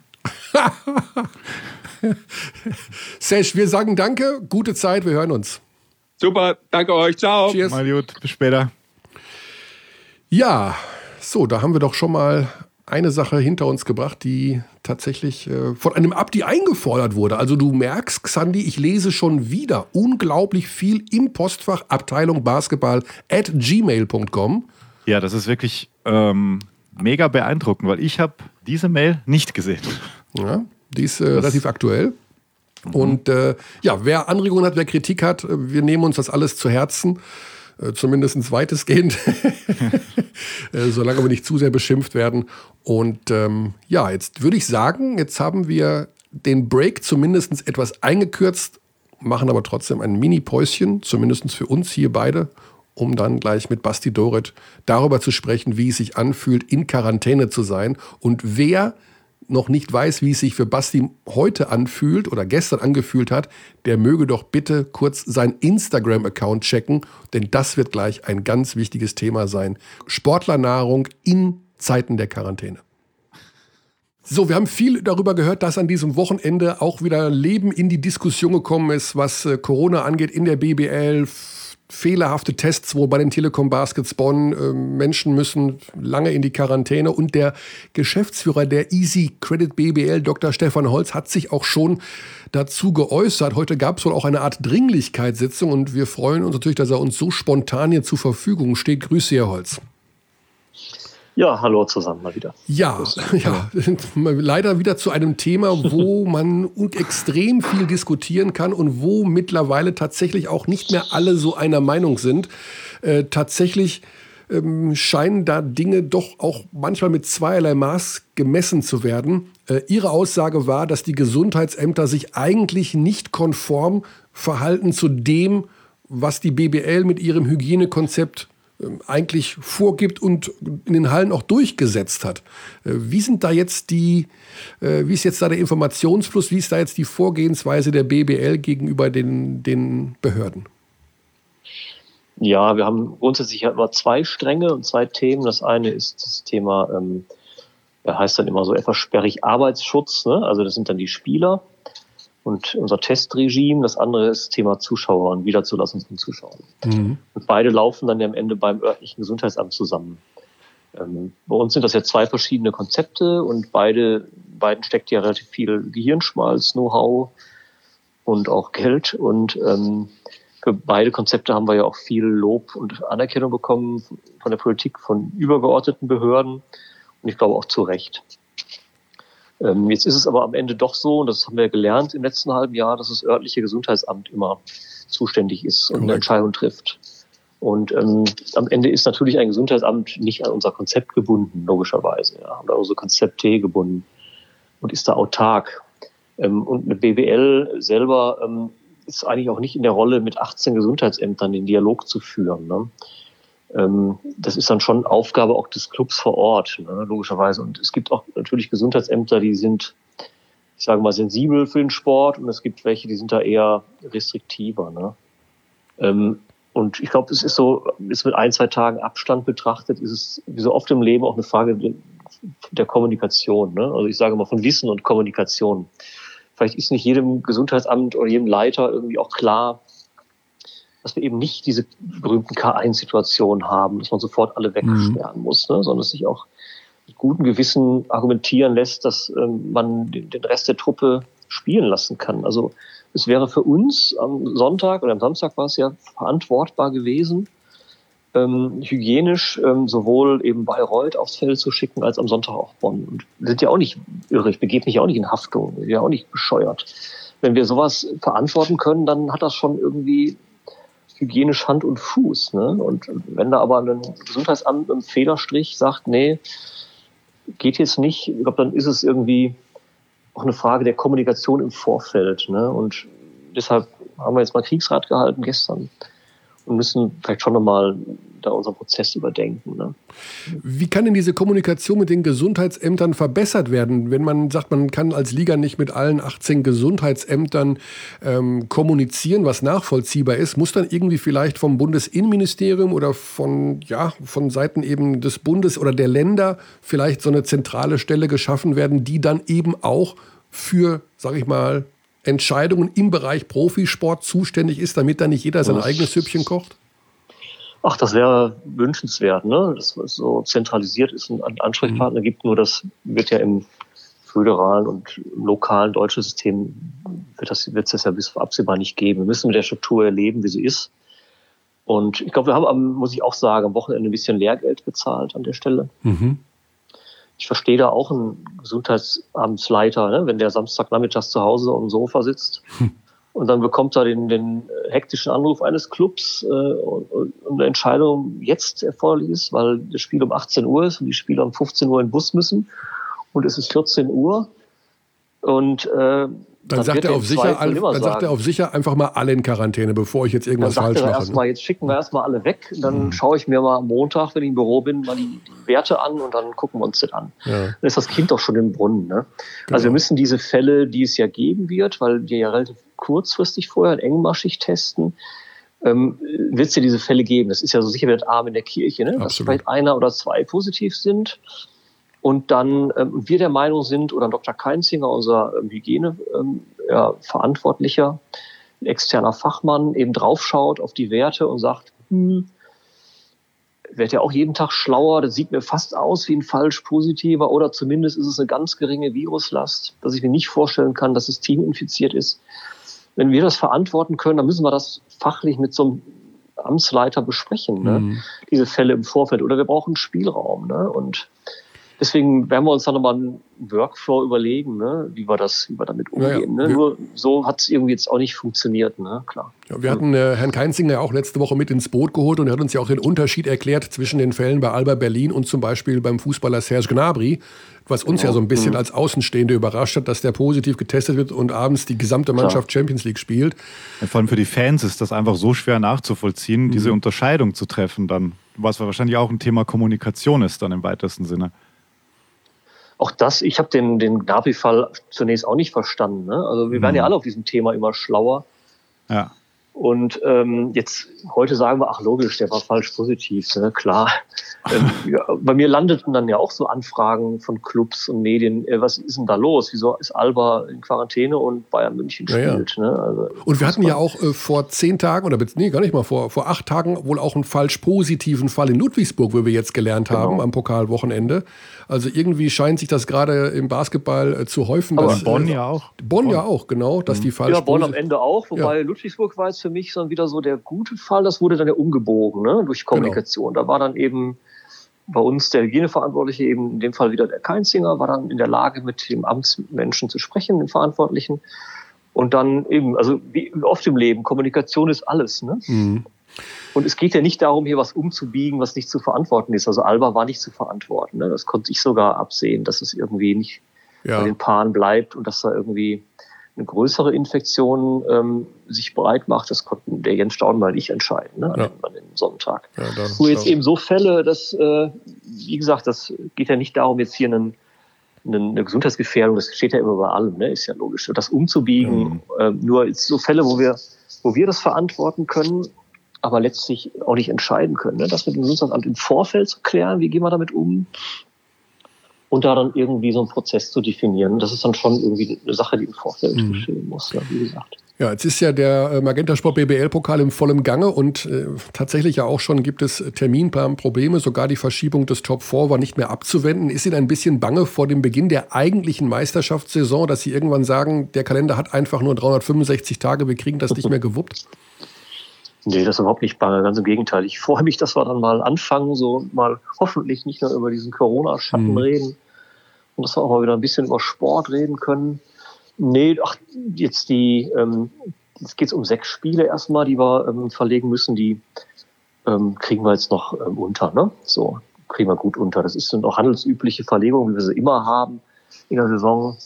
Sesh, wir sagen danke, gute Zeit, wir hören uns. Super, danke euch, ciao. Cheers. Mal gut, bis später. Ja, so, da haben wir doch schon mal eine Sache hinter uns gebracht, die tatsächlich von einem Abdi eingefordert wurde. Also du merkst, Xandi, ich lese schon wieder unglaublich viel im Postfach Abteilung Basketball @gmail.com. Ja, das ist wirklich mega beeindruckend, weil ich habe diese Mail nicht gesehen. Ja, die ist relativ aktuell. Und wer Anregungen hat, wer Kritik hat, wir nehmen uns das alles zu Herzen. Zumindest weitestgehend, solange wir nicht zu sehr beschimpft werden. Und jetzt würde ich sagen, jetzt haben wir den Break zumindest etwas eingekürzt, machen aber trotzdem ein Mini-Päuschen, zumindest für uns hier beide, um dann gleich mit Basti Doret darüber zu sprechen, wie es sich anfühlt, in Quarantäne zu sein. Und wer noch nicht weiß, wie es sich für Basti heute anfühlt oder gestern angefühlt hat, der möge doch bitte kurz seinen Instagram-Account checken, denn das wird gleich ein ganz wichtiges Thema sein. Sportlernahrung in Zeiten der Quarantäne. So, wir haben viel darüber gehört, dass an diesem Wochenende auch wieder Leben in die Diskussion gekommen ist, was Corona angeht in der BBL. Fehlerhafte Tests, wo bei den Telekom Baskets Bonn Menschen müssen lange in die Quarantäne. Und der Geschäftsführer der Easy Credit BBL, Dr. Stefan Holz, hat sich auch schon dazu geäußert. Heute gab es wohl auch eine Art Dringlichkeitssitzung und wir freuen uns natürlich, dass er uns so spontan hier zur Verfügung steht. Grüße, Herr Holz. Ja, hallo zusammen mal wieder. Ja, leider wieder zu einem Thema, wo man extrem viel diskutieren kann und wo mittlerweile tatsächlich auch nicht mehr alle so einer Meinung sind. Tatsächlich scheinen da Dinge doch auch manchmal mit zweierlei Maß gemessen zu werden. Ihre Aussage war, dass die Gesundheitsämter sich eigentlich nicht konform verhalten zu dem, was die BBL mit ihrem Hygienekonzept eigentlich vorgibt und in den Hallen auch durchgesetzt hat. Wie ist jetzt da der Informationsfluss? Wie ist da jetzt die Vorgehensweise der BBL gegenüber den Behörden? Ja, wir haben grundsätzlich immer zwei Stränge und zwei Themen. Das eine ist das Thema, heißt dann immer so etwas sperrig Arbeitsschutz, ne? Also das sind dann die Spieler und unser Testregime. Das andere ist das Thema Zuschauer und Wiederzulassung von Zuschauern. Mhm. Und beide laufen dann am Ende beim örtlichen Gesundheitsamt zusammen. Bei uns sind das ja zwei verschiedene Konzepte und beiden steckt ja relativ viel Gehirnschmalz, Know-how und auch Geld. Und für beide Konzepte haben wir ja auch viel Lob und Anerkennung bekommen von der Politik, von übergeordneten Behörden und ich glaube auch zu Recht. Jetzt ist es aber am Ende doch so, und das haben wir gelernt im letzten halben Jahr, dass das örtliche Gesundheitsamt immer zuständig ist und eine Entscheidung trifft. Und am Ende ist natürlich ein Gesundheitsamt nicht an unser Konzept gebunden, logischerweise, ja, oder unser Konzept T gebunden und ist da autark. Und eine BBL selber ist eigentlich auch nicht in der Rolle, mit 18 Gesundheitsämtern den Dialog zu führen, ne? Das ist dann schon Aufgabe auch des Clubs vor Ort, ne, logischerweise. Und es gibt auch natürlich Gesundheitsämter, die sind, ich sage mal, sensibel für den Sport und es gibt welche, die sind da eher restriktiver, ne? Und ich glaube, es ist so, ist mit 1-2 Tagen Abstand betrachtet, ist es wie so oft im Leben auch eine Frage der Kommunikation, ne? Also ich sage mal von Wissen und Kommunikation. Vielleicht ist nicht jedem Gesundheitsamt oder jedem Leiter irgendwie auch klar, dass wir eben nicht diese berühmten K1-Situationen haben, dass man sofort alle wegsperren muss, ne? Sondern dass sich auch mit gutem Gewissen argumentieren lässt, dass man den Rest der Truppe spielen lassen kann. Also es wäre für uns am Sonntag oder am Samstag war es ja verantwortbar gewesen, hygienisch sowohl eben Bayreuth aufs Feld zu schicken, als am Sonntag auch Bonn. Und wir sind ja auch nicht irre, ich begebe mich ja auch nicht in Haftung, wir sind ja auch nicht bescheuert. Wenn wir sowas verantworten können, dann hat das schon irgendwie hygienisch Hand und Fuß, ne? Und wenn da aber ein Gesundheitsamt im Federstrich sagt, nee, geht jetzt nicht, ich glaube, dann ist es irgendwie auch eine Frage der Kommunikation im Vorfeld, ne? Und deshalb haben wir jetzt mal Kriegsrat gehalten gestern und müssen vielleicht schon nochmal da unseren Prozess überdenken, ne? Wie kann denn diese Kommunikation mit den Gesundheitsämtern verbessert werden, wenn man sagt, man kann als Liga nicht mit allen 18 Gesundheitsämtern kommunizieren, was nachvollziehbar ist? Muss dann irgendwie vielleicht vom Bundesinnenministerium oder von Seiten eben des Bundes oder der Länder vielleicht so eine zentrale Stelle geschaffen werden, die dann eben auch für, sage ich mal, Entscheidungen im Bereich Profisport zuständig ist, damit da nicht jeder sein eigenes Süppchen kocht? Ach, das wäre wünschenswert, ne? Dass es so zentralisiert ist und einen Ansprechpartner gibt. Nur das wird ja im föderalen und im lokalen deutschen System wird es ja bis absehbar nicht geben. Wir müssen mit der Struktur erleben, wie sie ist. Und ich glaube, wir haben, muss ich auch sagen, am Wochenende ein bisschen Lehrgeld bezahlt an der Stelle. Mhm. Ich verstehe da auch einen Gesundheitsamtsleiter, ne? Wenn der Samstagnachmittags zu Hause auf dem Sofa sitzt. Und dann bekommt er den hektischen Anruf eines Clubs und eine Entscheidung jetzt erforderlich ist, weil das Spiel um 18 Uhr ist und die Spieler um 15 Uhr in den Bus müssen und es ist 14 Uhr. Und dann sagt er auf sicher einfach mal alle in Quarantäne, bevor ich jetzt irgendwas falsch mache. Jetzt schicken wir erstmal alle weg. Dann schaue ich mir mal am Montag, wenn ich im Büro bin, mal die Werte an und dann gucken wir uns das an. Ja. Dann ist das Kind doch schon im Brunnen. Ne? Genau. Also wir müssen diese Fälle, die es ja geben wird, weil die ja relativ kurzfristig vorher engmaschig testen, wird es ja diese Fälle geben. Das ist ja so sicher wie das Arm in der Kirche, ne? Dass vielleicht einer oder zwei positiv sind. Und dann wir der Meinung sind, oder Dr. Keinzinger, unser Hygieneverantwortlicher, externer Fachmann, eben draufschaut auf die Werte und sagt, wird ja auch jeden Tag schlauer, das sieht mir fast aus wie ein falsch positiver oder zumindest ist es eine ganz geringe Viruslast, dass ich mir nicht vorstellen kann, dass das Team infiziert ist. Wenn wir das verantworten können, dann müssen wir das fachlich mit so einem Amtsleiter besprechen, ne? Diese Fälle im Vorfeld. Oder wir brauchen Spielraum. Ne? Und deswegen werden wir uns dann nochmal einen Workflow überlegen, ne? wie wir damit umgehen. Ne? Nur so hat es irgendwie jetzt auch nicht funktioniert, ne? Klar. Ja, wir hatten Herrn Keinzinger ja auch letzte Woche mit ins Boot geholt und er hat uns ja auch den Unterschied erklärt zwischen den Fällen bei Alba Berlin und zum Beispiel beim Fußballer Serge Gnabry, was uns ja so ein bisschen als Außenstehende überrascht hat, dass der positiv getestet wird und abends die gesamte Mannschaft Champions League spielt. Ja, vor allem für die Fans ist das einfach so schwer nachzuvollziehen, diese Unterscheidung zu treffen dann, was wahrscheinlich auch ein Thema Kommunikation ist dann im weitesten Sinne. Auch das, ich habe den Gnabry-Fall zunächst auch nicht verstanden. Ne? Also wir werden ja alle auf diesem Thema immer schlauer. Ja. Und jetzt heute sagen wir, ach logisch, der war falsch positiv, ne? Klar. Bei mir landeten dann ja auch so Anfragen von Clubs und Medien, was ist denn da los? Wieso ist Alba in Quarantäne und Bayern München spielt? Ja. Ne? Also, und wir hatten ja auch vor 10 Tagen, oder gar nicht mal, vor 8 Tagen wohl auch einen falsch positiven Fall in Ludwigsburg, wo wir jetzt gelernt haben, am Pokalwochenende. Also irgendwie scheint sich das gerade im Basketball zu häufen. Aber Bonn ja auch. Bonn ja auch, genau, dass die falsch. Ja, Bonn am Ende auch, wobei Ludwigsburg war jetzt für mich dann wieder so der gute Fall, das wurde dann ja umgebogen, ne, durch Kommunikation. Genau. Da war dann eben bei uns der Hygieneverantwortliche, eben in dem Fall wieder der Keinzinger, war dann in der Lage, mit dem Amtsmenschen zu sprechen, dem Verantwortlichen. Und dann eben, also wie oft im Leben, Kommunikation ist alles. Ne? Und es geht ja nicht darum, hier was umzubiegen, was nicht zu verantworten ist. Also Alba war nicht zu verantworten. Ne? Das konnte ich sogar absehen, dass es irgendwie nicht bei den Paaren bleibt und dass da irgendwie eine größere Infektion sich breit macht. Das konnten der Jens Staudenmeier nicht entscheiden, ne? An dem Sonntag. Ja, nur jetzt eben so Fälle, dass, wie gesagt, das geht ja nicht darum, jetzt hier eine Gesundheitsgefährdung, das steht ja immer bei allem, ne? Ist ja logisch. Das umzubiegen, nur jetzt so Fälle, wo wir das verantworten können, aber letztlich auch nicht entscheiden können. Ne? Das mit dem Gesundheitsamt im Vorfeld zu klären, wie gehen wir damit um? Und da dann irgendwie so einen Prozess zu definieren. Das ist dann schon irgendwie eine Sache, die im Vorfeld geschehen muss, ja, wie gesagt. Ja, jetzt ist ja der Magenta Sport BBL-Pokal im vollen Gange und tatsächlich ja auch schon gibt es Terminplanprobleme. Sogar die Verschiebung des Top 4 war nicht mehr abzuwenden. Ist Ihnen ein bisschen bange vor dem Beginn der eigentlichen Meisterschaftssaison, dass Sie irgendwann sagen, der Kalender hat einfach nur 365 Tage, wir kriegen das nicht mehr gewuppt? Nee, das ist überhaupt nicht bange, ganz im Gegenteil. Ich freue mich, dass wir dann mal anfangen, so mal hoffentlich nicht nur über diesen Corona-Schatten reden und dass wir auch mal wieder ein bisschen über Sport reden können. Nee, jetzt geht's um 6 Spiele erstmal, die wir verlegen müssen, die kriegen wir jetzt noch unter, ne? So, kriegen wir gut unter. Das sind auch handelsübliche Verlegungen, wie wir sie immer haben in der Saison.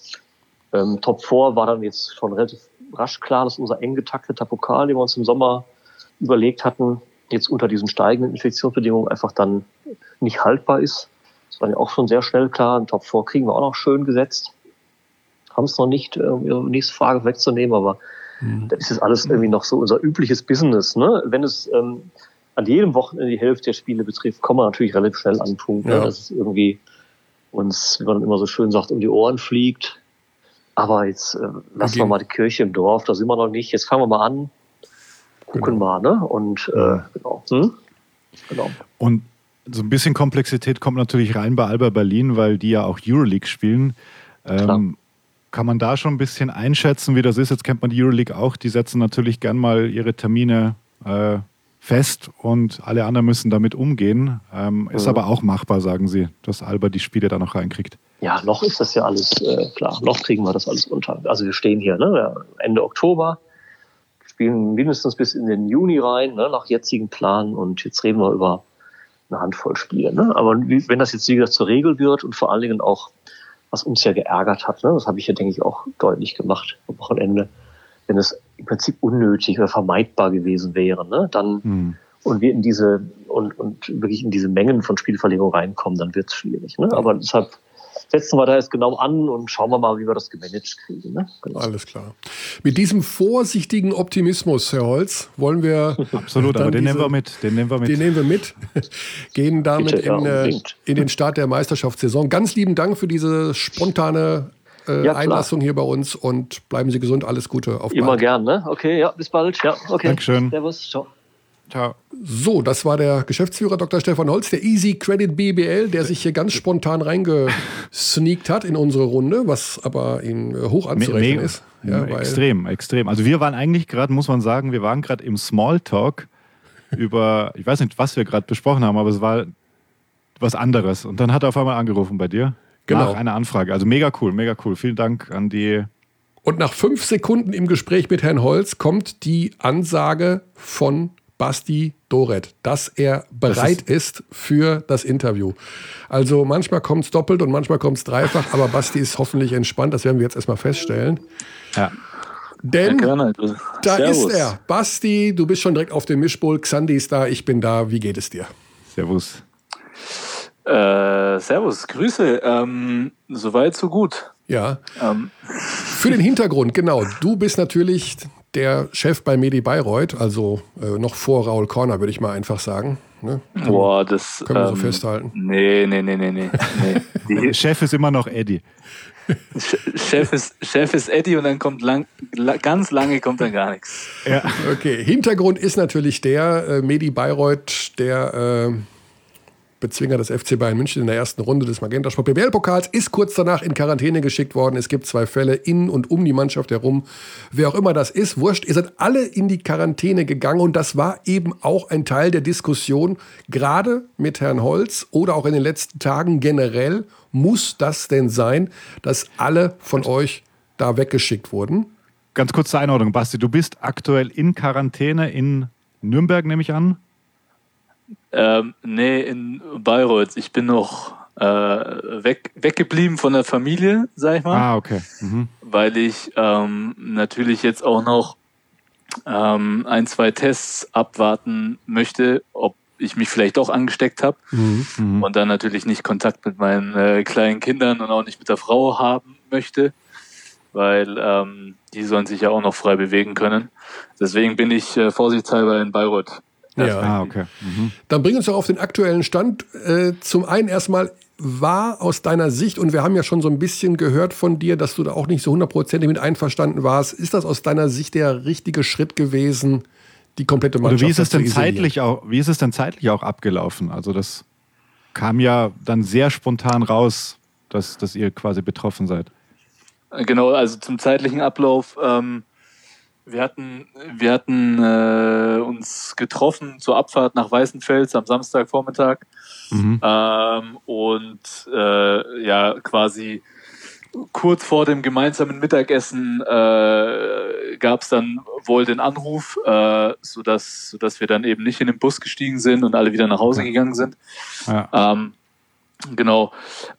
Top 4 war dann jetzt schon relativ rasch klar, dass unser eng getakteter Pokal, den wir uns im Sommer überlegt hatten, jetzt unter diesen steigenden Infektionsbedingungen einfach dann nicht haltbar ist. Das war ja auch schon sehr schnell klar. Im Top 4 kriegen wir auch noch schön gesetzt. Haben es noch nicht, Ihre nächste Frage wegzunehmen, aber das ist jetzt alles irgendwie noch so unser übliches Business. Ne? Wenn es an jedem Wochenende die Hälfte der Spiele betrifft, kommen wir natürlich relativ schnell an den Punkt, ne? Dass es irgendwie uns, wie man immer so schön sagt, um die Ohren fliegt. Aber jetzt lassen wir mal die Kirche im Dorf, da sind wir noch nicht. Jetzt fangen wir mal an. Gucken mal, ne? Und genau. Genau. Und so ein bisschen Komplexität kommt natürlich rein bei Alba Berlin, weil die ja auch Euroleague spielen. Kann man da schon ein bisschen einschätzen, wie das ist? Jetzt kennt man die Euroleague auch. Die setzen natürlich gern mal ihre Termine fest und alle anderen müssen damit umgehen. Ist aber auch machbar, sagen Sie, dass Alba die Spiele da noch reinkriegt. Ja, noch ist das ja alles klar. Noch kriegen wir das alles unter. Also wir stehen hier, ne? Ende Oktober. Spielen mindestens bis in den Juni rein, ne, nach jetzigem Plan. Und jetzt reden wir über eine Handvoll Spiele. Ne? Aber wenn das jetzt, wie gesagt, zur Regel wird und vor allen Dingen auch was uns ja geärgert hat, ne? Das habe ich ja, denke ich, auch deutlich gemacht am Wochenende. Wenn es im Prinzip unnötig oder vermeidbar gewesen wäre, ne? Dann und wir in diese und wirklich in diese Mengen von Spielverlegung reinkommen, dann wird es schwierig. Ne? Aber deshalb setzen wir da jetzt genau an und schauen wir mal, wie wir das gemanagt kriegen. Ne? Genau. Alles klar. Mit diesem vorsichtigen Optimismus, Herr Holz, wollen wir... Absolut, aber den nehmen wir mit. Den nehmen wir mit. Gehen damit in den Start der Meisterschaftssaison. Ganz lieben Dank für diese spontane Einlassung hier bei uns und bleiben Sie gesund. Alles Gute. Auf Immer bald. gern, ne? Okay, ja, bis bald. Ja, okay. Dankeschön. Servus, ciao. Ciao. So, das war der Geschäftsführer Dr. Stefan Holz, der Easy Credit BBL, der sich hier ganz spontan reingesneakt hat in unsere Runde, was aber ihm hoch anzurechnen ist. Ja, extrem. Also wir waren eigentlich gerade, muss man sagen, im Smalltalk über, ich weiß nicht, was wir gerade besprochen haben, aber es war was anderes. Und dann hat er auf einmal angerufen bei dir. Genau. Nach einer Anfrage. Also mega cool. Vielen Dank an die... Und nach 5 Sekunden im Gespräch mit Herrn Holz kommt die Ansage von Basti Doret, dass er bereit ist für das Interview. Also manchmal kommt es doppelt und manchmal kommt es dreifach, aber Basti ist hoffentlich entspannt, das werden wir jetzt erstmal feststellen. Ja. Denn da ist er. Basti, du bist schon direkt auf dem Mischpult, Xandi ist da, ich bin da. Wie geht es dir? Servus. Servus, Grüße. Soweit, so gut. Ja. Für den Hintergrund, genau. Du bist natürlich der Chef bei Medi Bayreuth, also noch vor Raul Corner, würde ich mal einfach sagen. Ne? Boah, das können wir so festhalten. Nee. Chef ist immer noch Eddie. Chef ist Eddie und dann kommt ganz lange kommt dann gar nichts. Ja. Okay, Hintergrund ist natürlich der Medi Bayreuth, der Bezwinger des FC Bayern München in der ersten Runde des Magenta Sport BBL-Pokals, ist kurz danach in Quarantäne geschickt worden. Es gibt 2 Fälle in und um die Mannschaft herum. Wer auch immer das ist, wurscht, ihr seid alle in die Quarantäne gegangen und das war eben auch ein Teil der Diskussion, gerade mit Herrn Holz oder auch in den letzten Tagen generell. Muss das denn sein, dass alle von euch da weggeschickt wurden? Ganz kurz zur Einordnung, Basti, du bist aktuell in Quarantäne in Nürnberg, nehme ich an? Nee, in Bayreuth. Ich bin noch weggeblieben von der Familie, sag ich mal. Ah, okay. Weil ich natürlich jetzt auch noch 1, 2 Tests abwarten möchte, ob ich mich vielleicht doch angesteckt habe. Und dann natürlich nicht Kontakt mit meinen kleinen Kindern und auch nicht mit der Frau haben möchte, weil die sollen sich ja auch noch frei bewegen können. Deswegen bin ich vorsichtshalber in Bayreuth. Ja, okay. Dann bring uns doch auf den aktuellen Stand. Zum einen erstmal, war aus deiner Sicht, und wir haben ja schon so ein bisschen gehört von dir, dass du da auch nicht so 100% mit einverstanden warst, ist das aus deiner Sicht der richtige Schritt gewesen, die komplette Mannschaft zu isolieren? Wie ist es denn zeitlich auch abgelaufen? Also das kam ja dann sehr spontan raus, dass ihr quasi betroffen seid. Genau, also zum zeitlichen Ablauf. Wir hatten uns getroffen zur Abfahrt nach Weißenfels am Samstagvormittag und quasi kurz vor dem gemeinsamen Mittagessen gab es dann wohl den Anruf, sodass wir dann eben nicht in den Bus gestiegen sind und alle wieder nach Hause gegangen sind. Ja. Genau.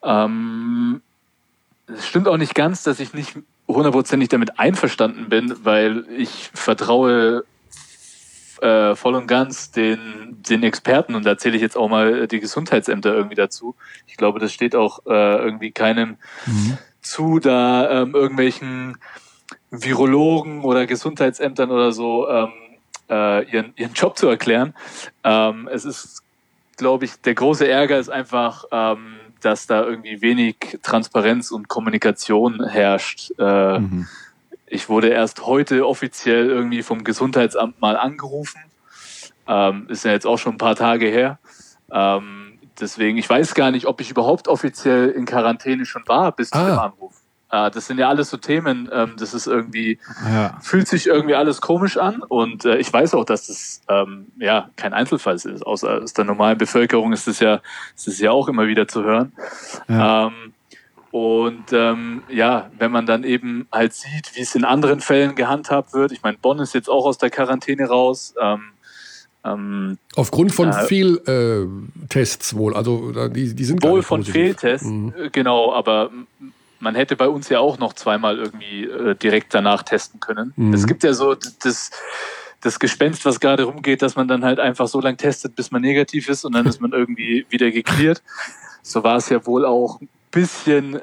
Es stimmt auch nicht ganz, dass ich nicht 100% damit einverstanden bin, weil ich vertraue voll und ganz den Experten, und da zähle ich jetzt auch mal die Gesundheitsämter irgendwie dazu. Ich glaube, das steht auch irgendwie keinem zu, da irgendwelchen Virologen oder Gesundheitsämtern oder so ihren Job zu erklären. Es ist, glaube ich, der große Ärger ist einfach, dass da irgendwie wenig Transparenz und Kommunikation herrscht. Ich wurde erst heute offiziell irgendwie vom Gesundheitsamt mal angerufen. Ist ja jetzt auch schon ein paar Tage her. Deswegen, ich weiß gar nicht, ob ich überhaupt offiziell in Quarantäne schon war bis zu dem Anruf. Das sind ja alles so Themen, das ist irgendwie, fühlt sich irgendwie alles komisch an, und ich weiß auch, dass das kein Einzelfall ist, außer aus der normalen Bevölkerung ist es ja auch immer wieder zu hören. Ja. Wenn man dann eben halt sieht, wie es in anderen Fällen gehandhabt wird, ich meine, Bonn ist jetzt auch aus der Quarantäne raus. Aufgrund von Fehltests wohl, also die sind wohl von Fehltests, genau, aber man hätte bei uns ja auch noch zweimal irgendwie direkt danach testen können. Es gibt ja so das Gespenst, was gerade rumgeht, dass man dann halt einfach so lange testet, bis man negativ ist und dann ist man irgendwie wieder geklärt. So war es ja wohl auch ein bisschen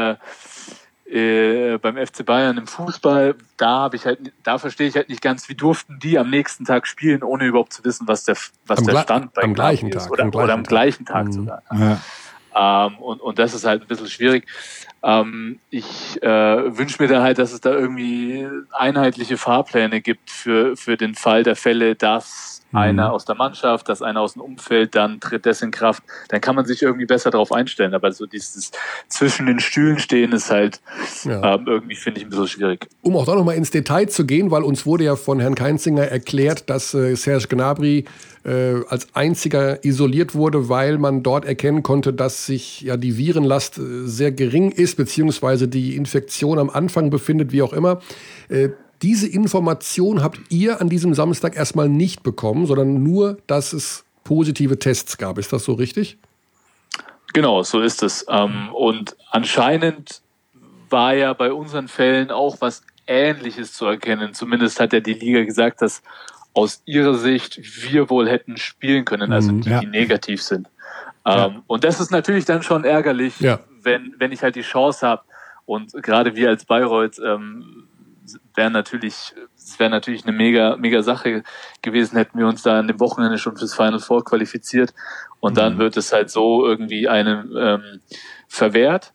beim FC Bayern im Fußball. Da verstehe ich halt nicht ganz, wie durften die am nächsten Tag spielen, ohne überhaupt zu wissen, was der Stand bei am gleichen ist. Tag. Oder am gleichen Tag sogar. Ja. Und das ist halt ein bisschen schwierig. Ich wünsche mir da halt, dass es da irgendwie einheitliche Fahrpläne gibt für den Fall der Fälle, dass einer aus der Mannschaft, dass einer aus dem Umfeld, dann tritt das in Kraft. Dann kann man sich irgendwie besser darauf einstellen. Aber so dieses zwischen den Stühlen stehen ist halt irgendwie, finde ich, ein bisschen schwierig. Um auch da nochmal ins Detail zu gehen, weil uns wurde ja von Herrn Keinzinger erklärt, dass Serge Gnabry als einziger isoliert wurde, weil man dort erkennen konnte, dass sich ja die Virenlast sehr gering ist, beziehungsweise die Infektion am Anfang befindet, wie auch immer. Diese Information habt ihr an diesem Samstag erstmal nicht bekommen, sondern nur, dass es positive Tests gab. Ist das so richtig? Genau, so ist es. Und anscheinend war ja bei unseren Fällen auch was Ähnliches zu erkennen. Zumindest hat ja die Liga gesagt, dass aus ihrer Sicht wir wohl hätten spielen können, also die negativ sind. Und das ist natürlich dann schon ärgerlich, wenn ich halt die Chance habe. Und gerade wir als Bayreuth wäre natürlich eine mega Sache gewesen, hätten wir uns da an dem Wochenende schon fürs Final Four qualifiziert. Und dann wird es halt so irgendwie einem verwehrt.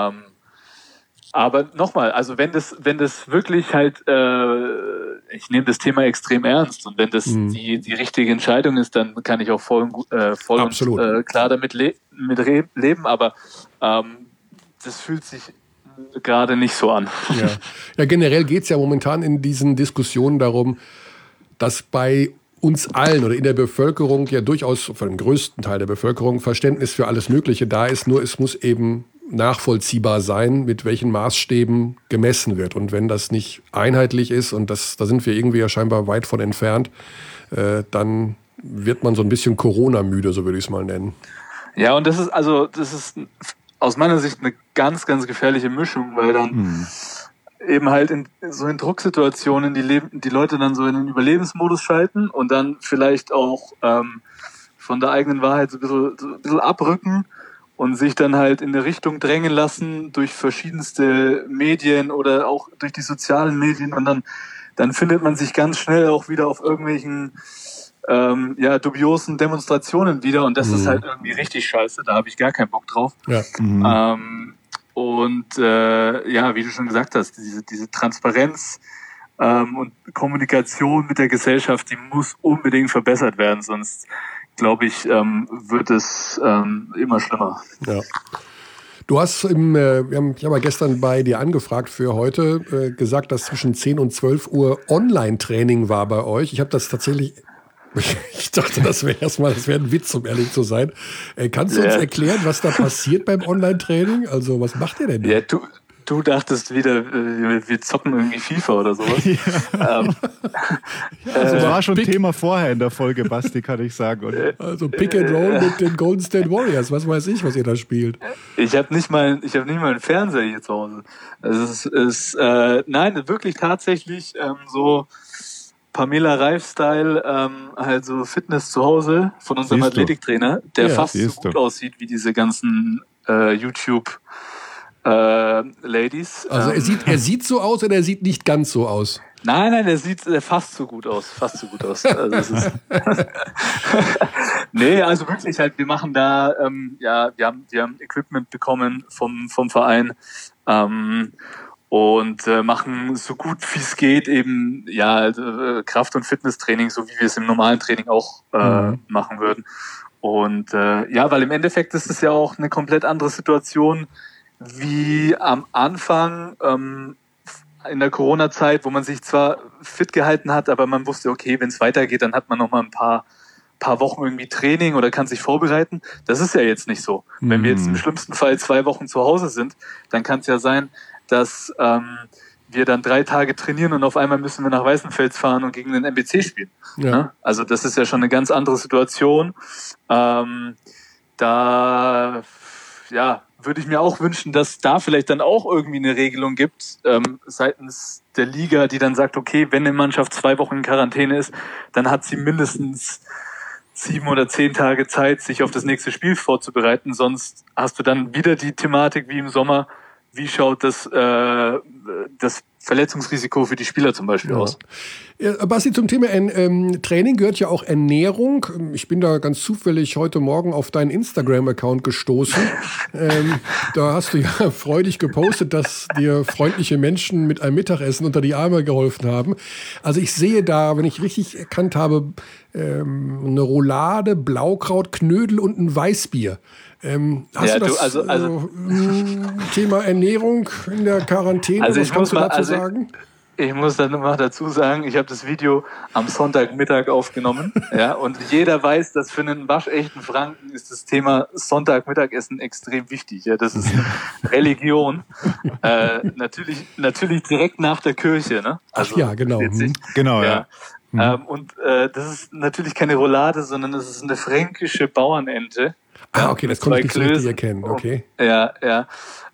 Aber nochmal, also wenn das wirklich halt, ich nehme das Thema extrem ernst und wenn das die richtige Entscheidung ist, dann kann ich auch voll und klar damit leben, aber das fühlt sich gerade nicht so an. Ja, generell geht es ja momentan in diesen Diskussionen darum, dass bei uns allen oder in der Bevölkerung ja durchaus, für den größten Teil der Bevölkerung, Verständnis für alles Mögliche da ist, nur es muss eben nachvollziehbar sein, mit welchen Maßstäben gemessen wird. Und wenn das nicht einheitlich ist, und da sind wir irgendwie ja scheinbar weit von entfernt, dann wird man so ein bisschen Corona-müde, so würde ich es mal nennen. Ja, und das ist aus meiner Sicht eine ganz, ganz gefährliche Mischung, weil dann eben halt in Drucksituationen die Leute dann so in den Überlebensmodus schalten und dann vielleicht auch von der eigenen Wahrheit so ein bisschen abrücken und sich dann halt in eine Richtung drängen lassen durch verschiedenste Medien oder auch durch die sozialen Medien und dann findet man sich ganz schnell auch wieder auf irgendwelchen dubiosen Demonstrationen wieder und das ist halt irgendwie richtig scheiße, da habe ich gar keinen Bock drauf. Ja. Wie du schon gesagt hast, diese Transparenz und Kommunikation mit der Gesellschaft, die muss unbedingt verbessert werden, sonst glaube ich, wird es immer schlimmer. Ja. Du hast ich habe gestern bei dir angefragt für heute, gesagt, dass zwischen 10 und 12 Uhr Online-Training war bei euch. Ich habe das tatsächlich, ich dachte, das wäre ein Witz, um ehrlich zu sein. Kannst du uns erklären, was da passiert beim Online-Training? Also, was macht ihr denn? Ja, du dachtest wieder, wir zocken irgendwie FIFA oder sowas. Das war schon Thema vorher in der Folge, Basti, kann ich sagen. Also Pick and Roll mit den Golden State Warriors. Was weiß ich, was ihr da spielt. Ich habe nicht mal einen Fernseher hier zu Hause. Also es ist nein, wirklich tatsächlich so Pamela Reif-Style, halt so Fitness zu Hause von unserem Athletiktrainer, der fast so gut aussieht wie diese ganzen YouTube Ladies. Also er sieht so aus oder er sieht nicht ganz so aus? Nein, er sieht fast so gut aus. Also es ist nee, also wirklich halt, wir machen da, wir haben Equipment bekommen vom Verein und machen so gut wie es geht eben Kraft- und Fitnesstraining, so wie wir es im normalen Training auch machen würden. Und weil im Endeffekt ist es ja auch eine komplett andere Situation wie am Anfang in der Corona-Zeit, wo man sich zwar fit gehalten hat, aber man wusste, okay, wenn es weitergeht, dann hat man noch mal ein paar Wochen irgendwie Training oder kann sich vorbereiten. Das ist ja jetzt nicht so. Wenn wir jetzt im schlimmsten Fall 2 Wochen zu Hause sind, dann kann es ja sein, dass wir dann 3 Tage trainieren und auf einmal müssen wir nach Weißenfels fahren und gegen den MBC spielen. Ja. Also das ist ja schon eine ganz andere Situation. Da würde ich mir auch wünschen, dass da vielleicht dann auch irgendwie eine Regelung gibt, seitens der Liga, die dann sagt, okay, wenn eine Mannschaft 2 Wochen in Quarantäne ist, dann hat sie mindestens 7 oder 10 Tage Zeit, sich auf das nächste Spiel vorzubereiten. Sonst hast du dann wieder die Thematik wie im Sommer, wie schaut das Verletzungsrisiko für die Spieler zum Beispiel aus? Ja, Basti, zum Thema Training gehört ja auch Ernährung. Ich bin da ganz zufällig heute Morgen auf deinen Instagram-Account gestoßen. Da hast du ja freudig gepostet, dass dir freundliche Menschen mit einem Mittagessen unter die Arme geholfen haben. Also ich sehe da, wenn ich richtig erkannt habe, eine Roulade, Blaukraut, Knödel und ein Weißbier. Hast du das Thema Ernährung in der Quarantäne? Also was kannst du dazu sagen? Ich muss dann noch dazu sagen, ich habe das Video am Sonntagmittag aufgenommen. Ja, und jeder weiß, dass für einen waschechten Franken ist das Thema Sonntagmittagessen extrem wichtig. Ja, das ist eine Religion. Natürlich direkt nach der Kirche. Ne? Also, ach ja, genau. Genau, ja. Und das ist natürlich keine Roulade, sondern das ist eine fränkische Bauernente. Ah, okay, das konnte ich nicht so richtig erkennen. Okay. Ja.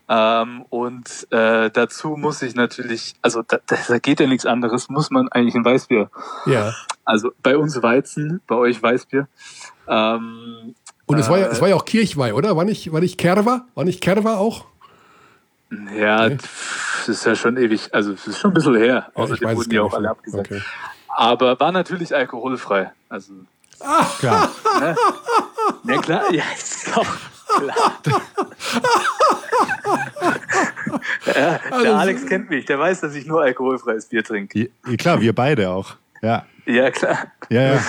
Dazu muss ich natürlich, also da geht ja nichts anderes, muss man eigentlich ein Weißbier. Ja. Also bei uns Weizen, bei euch Weißbier. Und es war ja auch Kirchweih, oder? War nicht Kerwa? War nicht Kerwa auch? Ja, okay. Das ist ja schon ewig, also es ist schon ein bisschen her. Ja, Außerdem wurden ja auch alle abgesagt. Okay. Aber war natürlich alkoholfrei. Also klar. Ne? Ja klar, ja, ist doch klar. Der Alex kennt mich, der weiß, dass ich nur alkoholfreies Bier trinke. Ja, klar, wir beide auch. Ja, ja klar. Ja.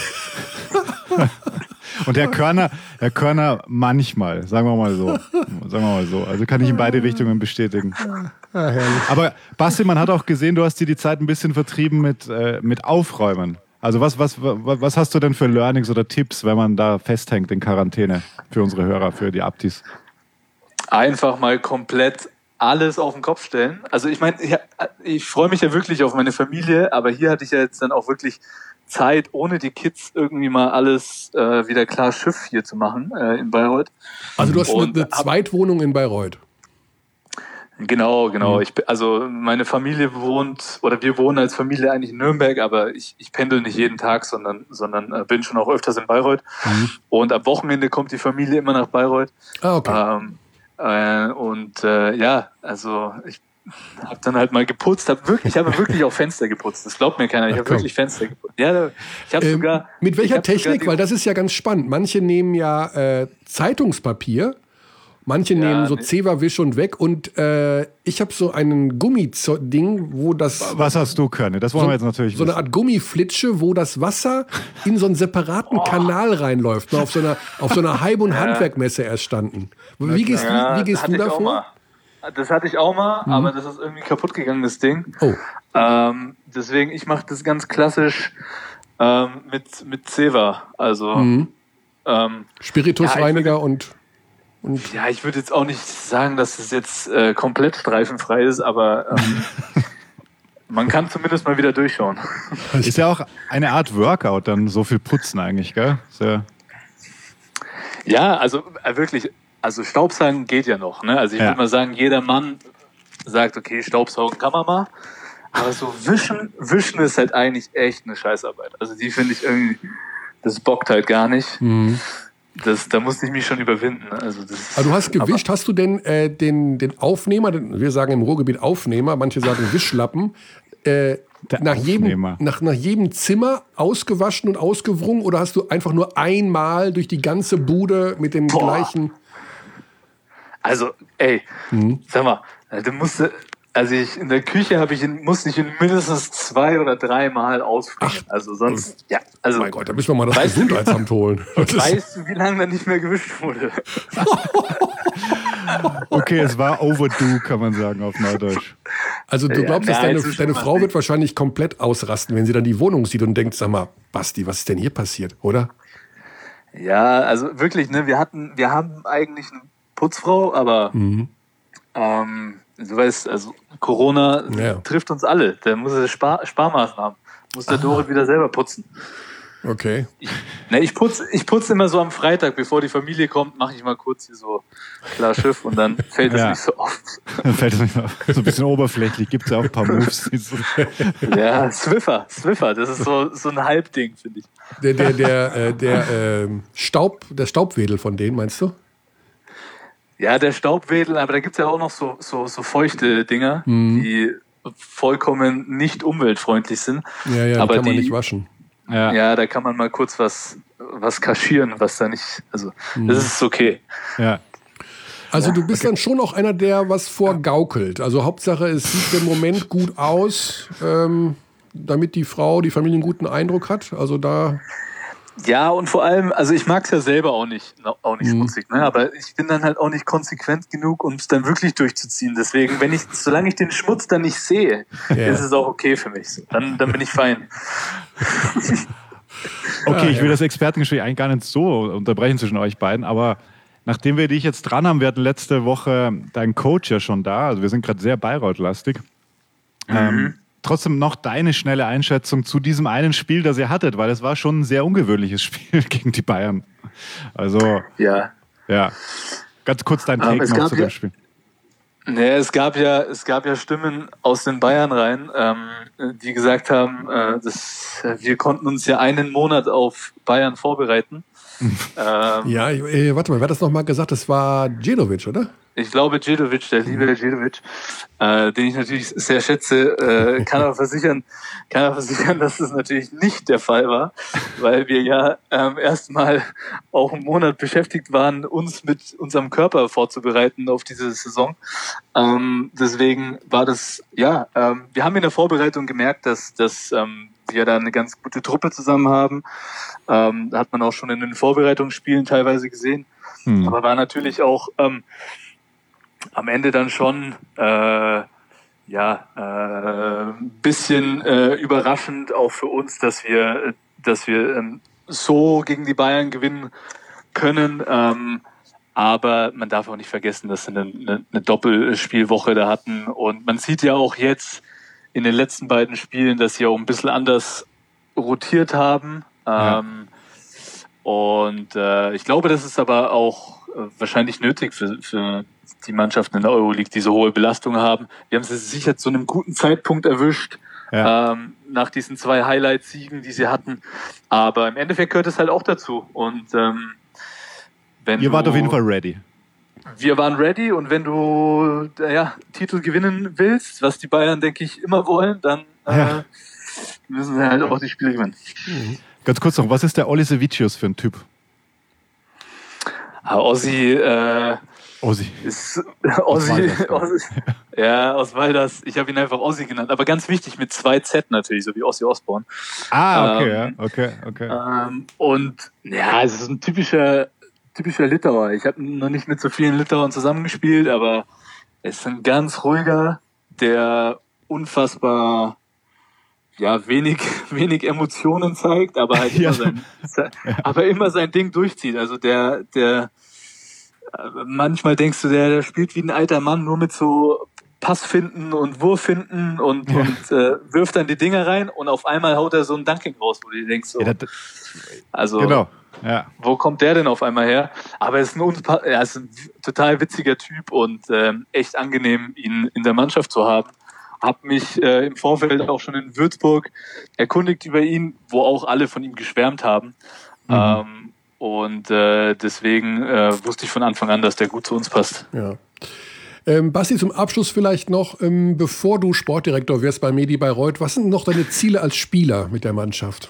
Und Herr Körner manchmal, sagen wir mal so. Also kann ich in beide Richtungen bestätigen. Aber Basti, man hat auch gesehen, du hast dir die Zeit ein bisschen vertrieben mit Aufräumen. Also was hast du denn für Learnings oder Tipps, wenn man da festhängt in Quarantäne für unsere Hörer, für die Aptis? Einfach mal komplett alles auf den Kopf stellen. Also ich meine, ich freue mich ja wirklich auf meine Familie, aber hier hatte ich ja jetzt dann auch wirklich Zeit, ohne die Kids irgendwie mal alles wieder klar Schiff hier zu machen in Bayreuth. Also du hast eine Zweitwohnung in Bayreuth. Genau. Also meine Familie wir wohnen als Familie eigentlich in Nürnberg, aber ich pendel nicht jeden Tag, sondern bin schon auch öfters in Bayreuth. Und am Wochenende kommt die Familie immer nach Bayreuth. Ah, okay. Also ich habe dann halt mal geputzt, ich habe wirklich auch Fenster geputzt. Das glaubt mir keiner. Ich habe wirklich Fenster geputzt. Ja, ich habe sogar. Mit welcher Technik? Weil das ist ja ganz spannend. Manche nehmen ja Zeitungspapier. Manche nehmen so Zewa-Wisch und weg und ich habe so einen Gummiding, wo das... Was hast du, Körne? Das wollen wir jetzt natürlich so eine Art Gummiflitsche, wo das Wasser in so einen separaten Kanal reinläuft. Auf so einer Heim- und Handwerkmesse erst standen. Wie gehst du davor? Das hatte ich auch mal, aber das ist irgendwie kaputt gegangen, das Ding. Oh. Deswegen, ich mache das ganz klassisch mit Zewa. Also Spiritusreiniger und ja, ich würde jetzt auch nicht sagen, dass es jetzt komplett streifenfrei ist, aber man kann zumindest mal wieder durchschauen. Ist ja auch eine Art Workout, dann so viel putzen eigentlich, gell? So. Ja, also wirklich, also Staubsaugen geht ja noch, ne? Also ich würde mal sagen, jeder Mann sagt, okay, Staubsaugen kann man mal, aber so wischen ist halt eigentlich echt eine Scheißarbeit. Also die finde ich irgendwie, das bockt halt gar nicht. Da musste ich mich schon überwinden. Also du hast gewischt. Hast du denn den Aufnehmer, wir sagen im Ruhrgebiet Aufnehmer, manche sagen Wischlappen, nach jedem Zimmer ausgewaschen und ausgewrungen oder hast du einfach nur einmal durch die ganze Bude mit dem gleichen... Also, sag mal, du musst... Also in der Küche musste ich ihn mindestens 2 oder 3 Mal ausfischen. Also sonst, also... Mein Gott, da müssen wir mal das Gesundheitsamt holen. Weißt du, wie lange da nicht mehr gewischt wurde? Okay, es war overdue, kann man sagen auf Neudeutsch. Also du glaubst, dass deine Frau wird wahrscheinlich komplett ausrasten, wenn sie dann die Wohnung sieht und denkt, sag mal, Basti, was ist denn hier passiert, oder? Ja, also wirklich, ne, wir haben eigentlich eine Putzfrau, aber du weißt, also Corona trifft uns alle. Da muss er Sparmaßnahmen. Muss der Dorit wieder selber putzen. Okay. Ich putze immer so am Freitag, bevor die Familie kommt, mache ich mal kurz hier so klar Schiff und dann fällt es nicht so auf. Dann fällt es nicht auf. So ein bisschen oberflächlich, gibt es ja auch ein paar Moves. Ja, Swiffer, das ist so ein Halbding, finde ich. Der Staubwedel von denen, meinst du? Ja, der Staubwedel, aber da gibt es ja auch noch so feuchte Dinger, die vollkommen nicht umweltfreundlich sind. Ja, aber kann man nicht waschen. Ja, da kann man mal kurz was kaschieren, was da nicht, also das ist okay. Ja. Also du bist dann schon auch einer, der was vorgaukelt. Also Hauptsache, es sieht im Moment gut aus, damit die Familie einen guten Eindruck hat. Also da... Ja, und vor allem, also ich mag es ja selber auch nicht schmutzig, ne? Aber ich bin dann halt auch nicht konsequent genug, um es dann wirklich durchzuziehen. Deswegen, solange ich den Schmutz dann nicht sehe, ist es auch okay für mich. Dann bin ich fein. Okay, ich will das Expertengespräch eigentlich gar nicht so unterbrechen zwischen euch beiden, aber nachdem wir dich jetzt dran haben, wir hatten letzte Woche deinen Coach ja schon da, also wir sind gerade sehr Bayreuth-lastig. Trotzdem noch deine schnelle Einschätzung zu diesem einen Spiel, das ihr hattet, weil es war schon ein sehr ungewöhnliches Spiel gegen die Bayern. Also, ja. Ganz kurz dein Take noch zu dem Spiel. Nee, es gab ja Stimmen aus den Bayern-Reihen, die gesagt haben, wir konnten uns ja einen Monat auf Bayern vorbereiten. Warte mal, wer hat das nochmal gesagt? Das war Djedovic, oder? Ich glaube, Djedovic, der liebe Djedovic, den ich natürlich sehr schätze, kann aber versichern, dass das natürlich nicht der Fall war, weil wir ja erstmal auch einen Monat beschäftigt waren, uns mit unserem Körper vorzubereiten auf diese Saison. Deswegen war das, wir haben in der Vorbereitung gemerkt, dass wir da eine ganz gute Truppe zusammen haben. Hat man auch schon in den Vorbereitungsspielen teilweise gesehen. Aber war natürlich auch am Ende dann schon bisschen überraschend auch für uns, dass wir so gegen die Bayern gewinnen können. Aber man darf auch nicht vergessen, dass sie eine Doppelspielwoche da hatten. Und man sieht ja auch jetzt in den letzten beiden Spielen, dass sie auch ein bisschen anders rotiert haben. Ich glaube, das ist aber auch wahrscheinlich nötig für die Mannschaften in der Euroleague, die so hohe Belastung haben. Wir haben sie sicher zu einem guten Zeitpunkt erwischt, nach diesen 2 Highlight-Siegen, die sie hatten. Aber im Endeffekt gehört es halt auch dazu. Und ihr wart auf jeden Fall ready. Wir waren ready, und wenn du Titel gewinnen willst, was die Bayern, denke ich, immer wollen, dann müssen sie halt auch die Spiele gewinnen. Ganz kurz noch, was ist der Olli Sevicius für ein Typ? Ossi. Ossi. Aus Walders. Ich habe ihn einfach Ossi genannt, aber ganz wichtig mit 2 Z natürlich, so wie Ossi Osborn. Okay. Es ist ein typischer Litauer. Ich habe noch nicht mit so vielen Litauern zusammengespielt, aber er ist ein ganz ruhiger, der unfassbar wenig Emotionen zeigt, aber halt immer sein Ding durchzieht. Also der manchmal denkst du, der spielt wie ein alter Mann, nur mit so Pass finden und Wurf finden und wirft dann die Dinger rein, und auf einmal haut er so ein Dunking raus, wo du denkst, wo kommt der denn auf einmal her? Aber er ist ein total witziger Typ und echt angenehm, ihn in der Mannschaft zu haben. Hab mich im Vorfeld auch schon in Würzburg erkundigt über ihn, wo auch alle von ihm geschwärmt haben. Deswegen wusste ich von Anfang an, dass der gut zu uns passt. Ja. Basti, zum Abschluss vielleicht noch, bevor du Sportdirektor wirst bei Medi Bayreuth, was sind noch deine Ziele als Spieler mit der Mannschaft?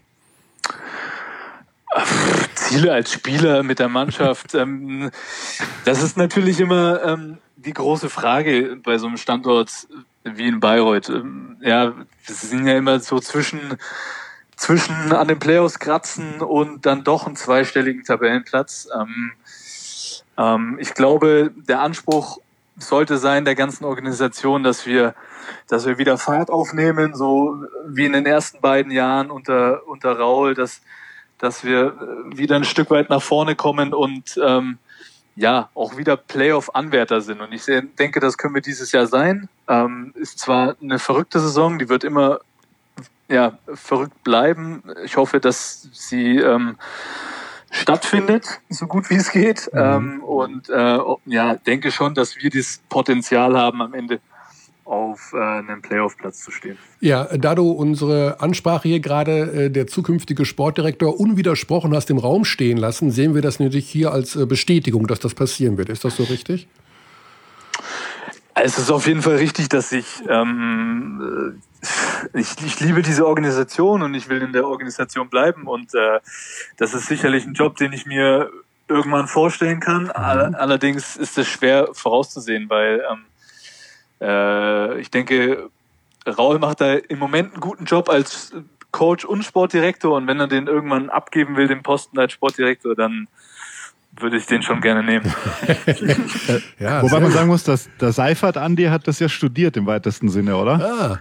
Ziele als Spieler mit der Mannschaft, das ist natürlich immer die große Frage bei so einem Standort wie in Bayreuth. Wir sind ja immer so zwischen an den Playoffs kratzen und dann doch einen 2-stelligen Tabellenplatz. Ich glaube, der Anspruch sollte sein der ganzen Organisation, dass wir wieder Fahrt aufnehmen, so wie in den ersten beiden Jahren unter Raul, dass wir wieder ein Stück weit nach vorne kommen und auch wieder Playoff-Anwärter sind. Und ich denke, das können wir dieses Jahr sein. Ist zwar eine verrückte Saison, die wird immer verrückt bleiben. Ich hoffe, dass sie stattfindet, so gut wie es geht. Denke schon, dass wir das Potenzial haben, am Ende auf einem Playoff-Platz zu stehen. Ja, da du unsere Ansprache hier gerade der zukünftige Sportdirektor unwidersprochen hast im Raum stehen lassen, sehen wir das natürlich hier als Bestätigung, dass das passieren wird. Ist das so richtig? Es ist auf jeden Fall richtig, dass ich liebe diese Organisation und ich will in der Organisation bleiben und das ist sicherlich ein Job, den ich mir irgendwann vorstellen kann. Allerdings ist es schwer vorauszusehen, weil ich denke, Raul macht da im Moment einen guten Job als Coach und Sportdirektor und wenn er den irgendwann abgeben will, den Posten als Sportdirektor, dann würde ich den schon gerne nehmen. Ja, wobei man sagen muss, dass der Seifert Andi hat das ja studiert im weitesten Sinne, oder?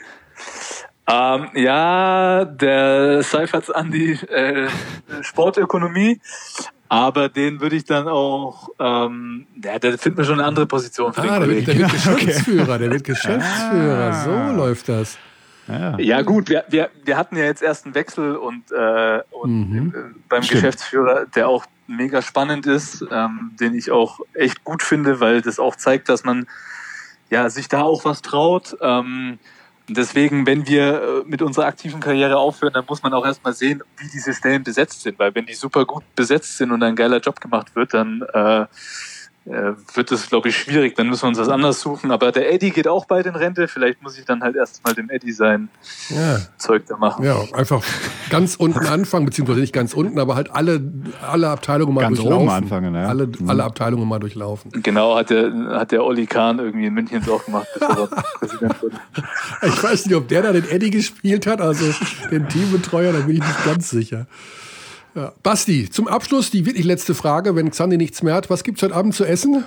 Der Seifert Andi Sportökonomie, aber den würde ich dann auch, der findet mir schon eine andere Position für den Kollegen. Der wird Geschäftsführer, so läuft das. Ja gut, wir hatten ja jetzt erst einen Wechsel und beim Geschäftsführer, der auch mega spannend ist, den ich auch echt gut finde, weil das auch zeigt, dass man sich da auch was traut. Deswegen, wenn wir mit unserer aktiven Karriere aufhören, dann muss man auch erstmal sehen, wie diese Stellen besetzt sind, weil wenn die super gut besetzt sind und ein geiler Job gemacht wird, dann wird es, glaube ich, schwierig. Dann müssen wir uns was anderes suchen. Aber der Eddie geht auch bald in Rente. Vielleicht muss ich dann halt erst mal dem Eddie sein Zeug da machen. Ja, einfach ganz unten anfangen, beziehungsweise nicht ganz unten, aber halt alle Abteilungen mal ganz durchlaufen. Oben anfangen, ja. Alle Abteilungen mal durchlaufen. Genau, hat der Olli Kahn irgendwie in München auch gemacht, bevor er Präsident wurde. Ich weiß nicht, ob der da den Eddie gespielt hat, also den Teambetreuer, da bin ich nicht ganz sicher. Ja. Basti, zum Abschluss die wirklich letzte Frage, wenn Xandi nichts mehr hat. Was gibt's heute Abend zu essen?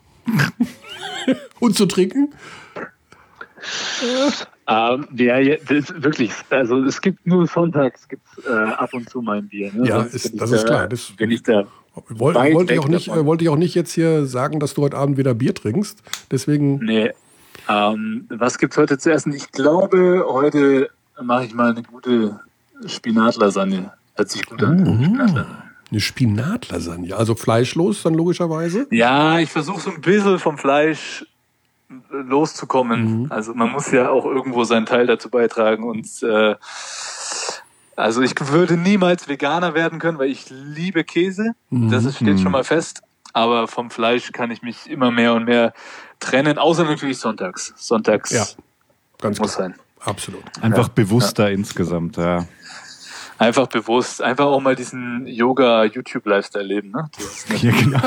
Und zu trinken? Das ist wirklich, also es gibt nur sonntags ab und zu mal ein Bier. Ne? Ja, das ist klar. Bin ich da wollte ich auch nicht jetzt hier sagen, dass du heute Abend wieder Bier trinkst. Deswegen. Nee. Was gibt's heute zu essen? Ich glaube, heute mache ich mal eine gute Spinatlasagne. Hört sich gut an. Eine Spinatlasagne, also fleischlos dann logischerweise? Ja, ich versuche so ein bisschen vom Fleisch loszukommen. Also man muss ja auch irgendwo seinen Teil dazu beitragen. Und also ich würde niemals Veganer werden können, weil ich liebe Käse. Das steht schon mal fest. Aber vom Fleisch kann ich mich immer mehr und mehr trennen, außer natürlich sonntags. Sonntags ganz muss sein. Absolut. Einfach bewusster insgesamt, ja. Einfach bewusst, einfach auch mal diesen Yoga-YouTube-Lifestyle leben, ne? Ja, genau.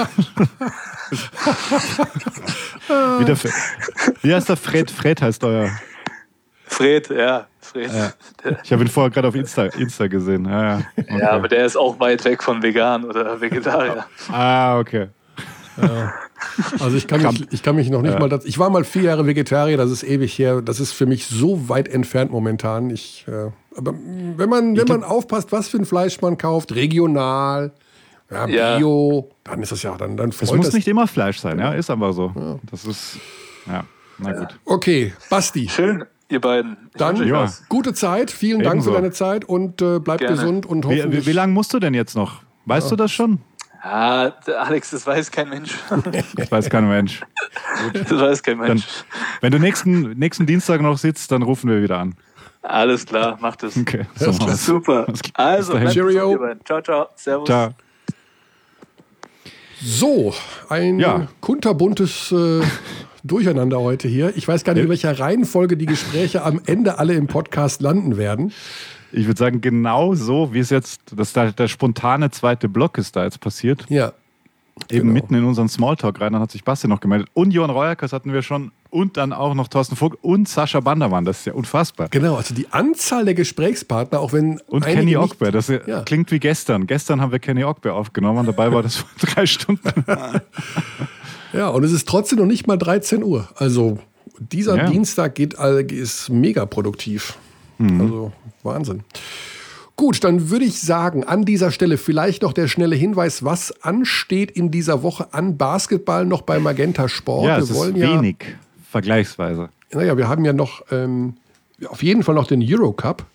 Wie heißt der Fred? Fred heißt euer. Fred, ja. Fred. Ja. Ich habe ihn vorher gerade auf Insta gesehen. Ja, okay. Ja, aber der ist auch weit weg von vegan oder Vegetarier. Okay. Ja. Also ich kann mich noch nicht mal dazu. Ich war mal 4 Jahre Vegetarier, das ist ewig her. Das ist für mich so weit entfernt momentan. Aber wenn man aufpasst, was für ein Fleisch man kauft, regional, Bio, dann ist das dann freut es. Muss nicht immer Fleisch sein, ist einfach so. Ja. Das ist, na gut. Okay, Basti. Schön, ihr beiden. Dann gute Zeit, vielen Dank für deine Zeit und bleib gesund und hoffentlich. Wie lange musst du denn jetzt noch? Weißt du das schon? Alex, das weiß kein Mensch. Das weiß kein Mensch. Das weiß kein Mensch. Dann, wenn du nächsten Dienstag noch sitzt, dann rufen wir wieder an. Alles klar, mach das. Okay, super. Also, Cheerio. Ciao, ciao. Servus. Ciao. So, ein kunterbuntes Durcheinander heute hier. Ich weiß gar nicht, in welcher Reihenfolge die Gespräche am Ende alle im Podcast landen werden. Ich würde sagen, genau so, wie es jetzt, der spontane zweite Block ist da jetzt passiert. Ja. Eben mitten in unseren Smalltalk rein, dann hat sich Basti noch gemeldet. Und Johann Reuerkers hatten wir schon und dann auch noch Thorsten Vogt und Sascha Bandermann. Das ist ja unfassbar. Genau, also die Anzahl der Gesprächspartner, auch wenn. Und Kenny Ogber, das klingt wie gestern. Gestern haben wir Kenny Ogber aufgenommen und dabei war das vor 3 Stunden. Ja, und es ist trotzdem noch nicht mal 13 Uhr. Also dieser Dienstag ist mega produktiv. Also Wahnsinn. Gut, dann würde ich sagen, an dieser Stelle vielleicht noch der schnelle Hinweis, was ansteht in dieser Woche an Basketball noch bei Magenta Sport. Ja, es ist wenig, vergleichsweise. Naja, wir haben ja noch auf jeden Fall noch den Eurocup.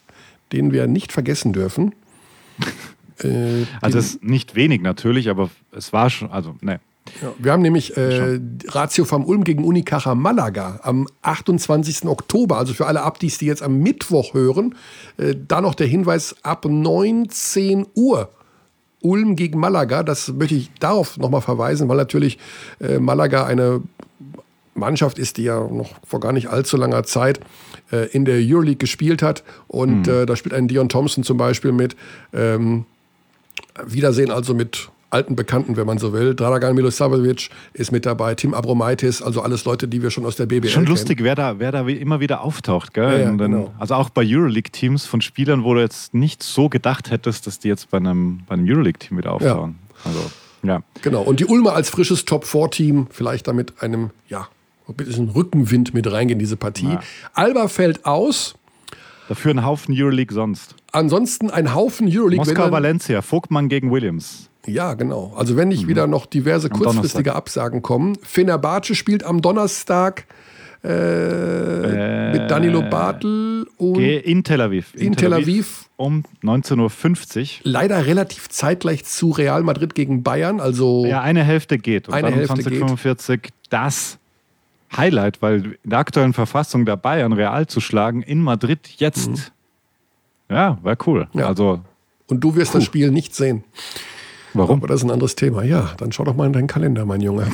den wir nicht vergessen dürfen. Also es ist nicht wenig natürlich, aber es war schon, also ne. Ja, wir haben nämlich Ratio vom Ulm gegen Unicaja Malaga am 28. Oktober, also für alle Abdis, die jetzt am Mittwoch hören, da noch der Hinweis ab 19 Uhr. Ulm gegen Malaga, das möchte ich darauf nochmal verweisen, weil natürlich Malaga eine Mannschaft ist, die ja noch vor gar nicht allzu langer Zeit in der Euroleague gespielt hat. Und da spielt ein Dion Thompson zum Beispiel mit. Wiedersehen also mit alten Bekannten, wenn man so will. Dragan Milosavljevic ist mit dabei, Tim Abromaitis, also alles Leute, die wir schon aus der BBL schon kennen. Lustig, wer da immer wieder auftaucht. Gell? Ja, genau. Also auch bei Euroleague-Teams von Spielern, wo du jetzt nicht so gedacht hättest, dass die jetzt bei einem Euroleague-Team wieder auftauchen. Ja. Also, ja. Genau, und die Ulmer als frisches Top-4-Team, vielleicht damit einem, ein bisschen Rückenwind mit reingehen in diese Partie. Ja. Alba fällt aus. Dafür ein Haufen Euroleague sonst. Ansonsten ein Haufen Euroleague. Moskau-Valencia, Vogtmann gegen Williams. Ja, genau. Also wenn nicht wieder noch diverse kurzfristige Absagen kommen. Fenerbahce spielt am Donnerstag mit Danilo Bartel und in Tel Aviv. In Tel Aviv um 19.50 Uhr. Leider relativ zeitgleich zu Real Madrid gegen Bayern. Also ja, eine Hälfte geht. Und eine dann Hälfte 2045 das Highlight, weil in der aktuellen Verfassung der Bayern Real zu schlagen in Madrid jetzt, ja, wäre cool. Ja. Also, und du wirst das Spiel nicht sehen. Warum? Aber das ist ein anderes Thema. Ja, dann schau doch mal in deinen Kalender, mein Junge.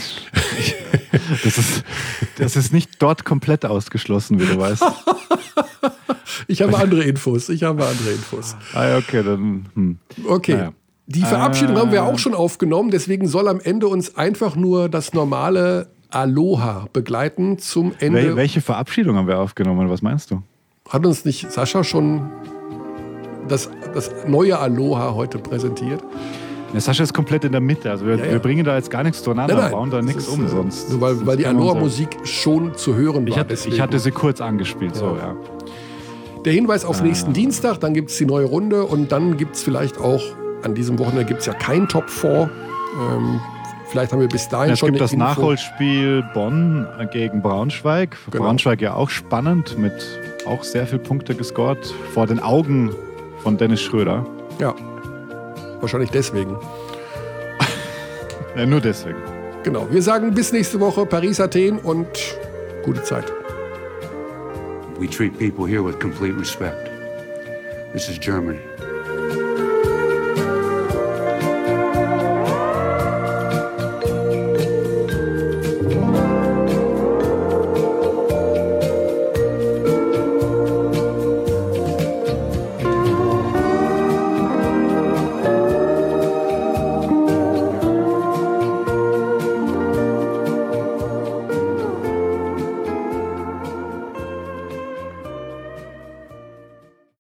Das ist nicht dort komplett ausgeschlossen, wie du weißt. Ich habe andere Infos. Ah, okay, dann. Okay. Naja. Die Verabschiedung haben wir auch schon aufgenommen, deswegen soll am Ende uns einfach nur das normale Aloha begleiten zum Ende. Welche Verabschiedung haben wir aufgenommen? Was meinst du? Hat uns nicht Sascha schon das neue Aloha heute präsentiert? Der Sascha ist komplett in der Mitte. Also wir bringen da jetzt gar nichts durcheinander, nein, bauen da nichts umsonst. Nur weil die Aloha-Musik schon zu hören war. Ich hatte sie kurz angespielt. Ja. So, ja. Der Hinweis auf nächsten Dienstag, dann gibt es die neue Runde und dann gibt es vielleicht auch, an diesem Wochenende gibt es ja kein Top 4. Vielleicht haben wir bis dahin schon eine Info. Es gibt das Nachholspiel Bonn gegen Braunschweig. Genau. Braunschweig ja auch spannend, mit auch sehr viel Punkte gescored vor den Augen von Dennis Schröder. Ja, wahrscheinlich deswegen. Ja, nur deswegen. Genau, wir sagen bis nächste Woche Paris, Athen und gute Zeit. We treat people here with complete respect. This is Germany.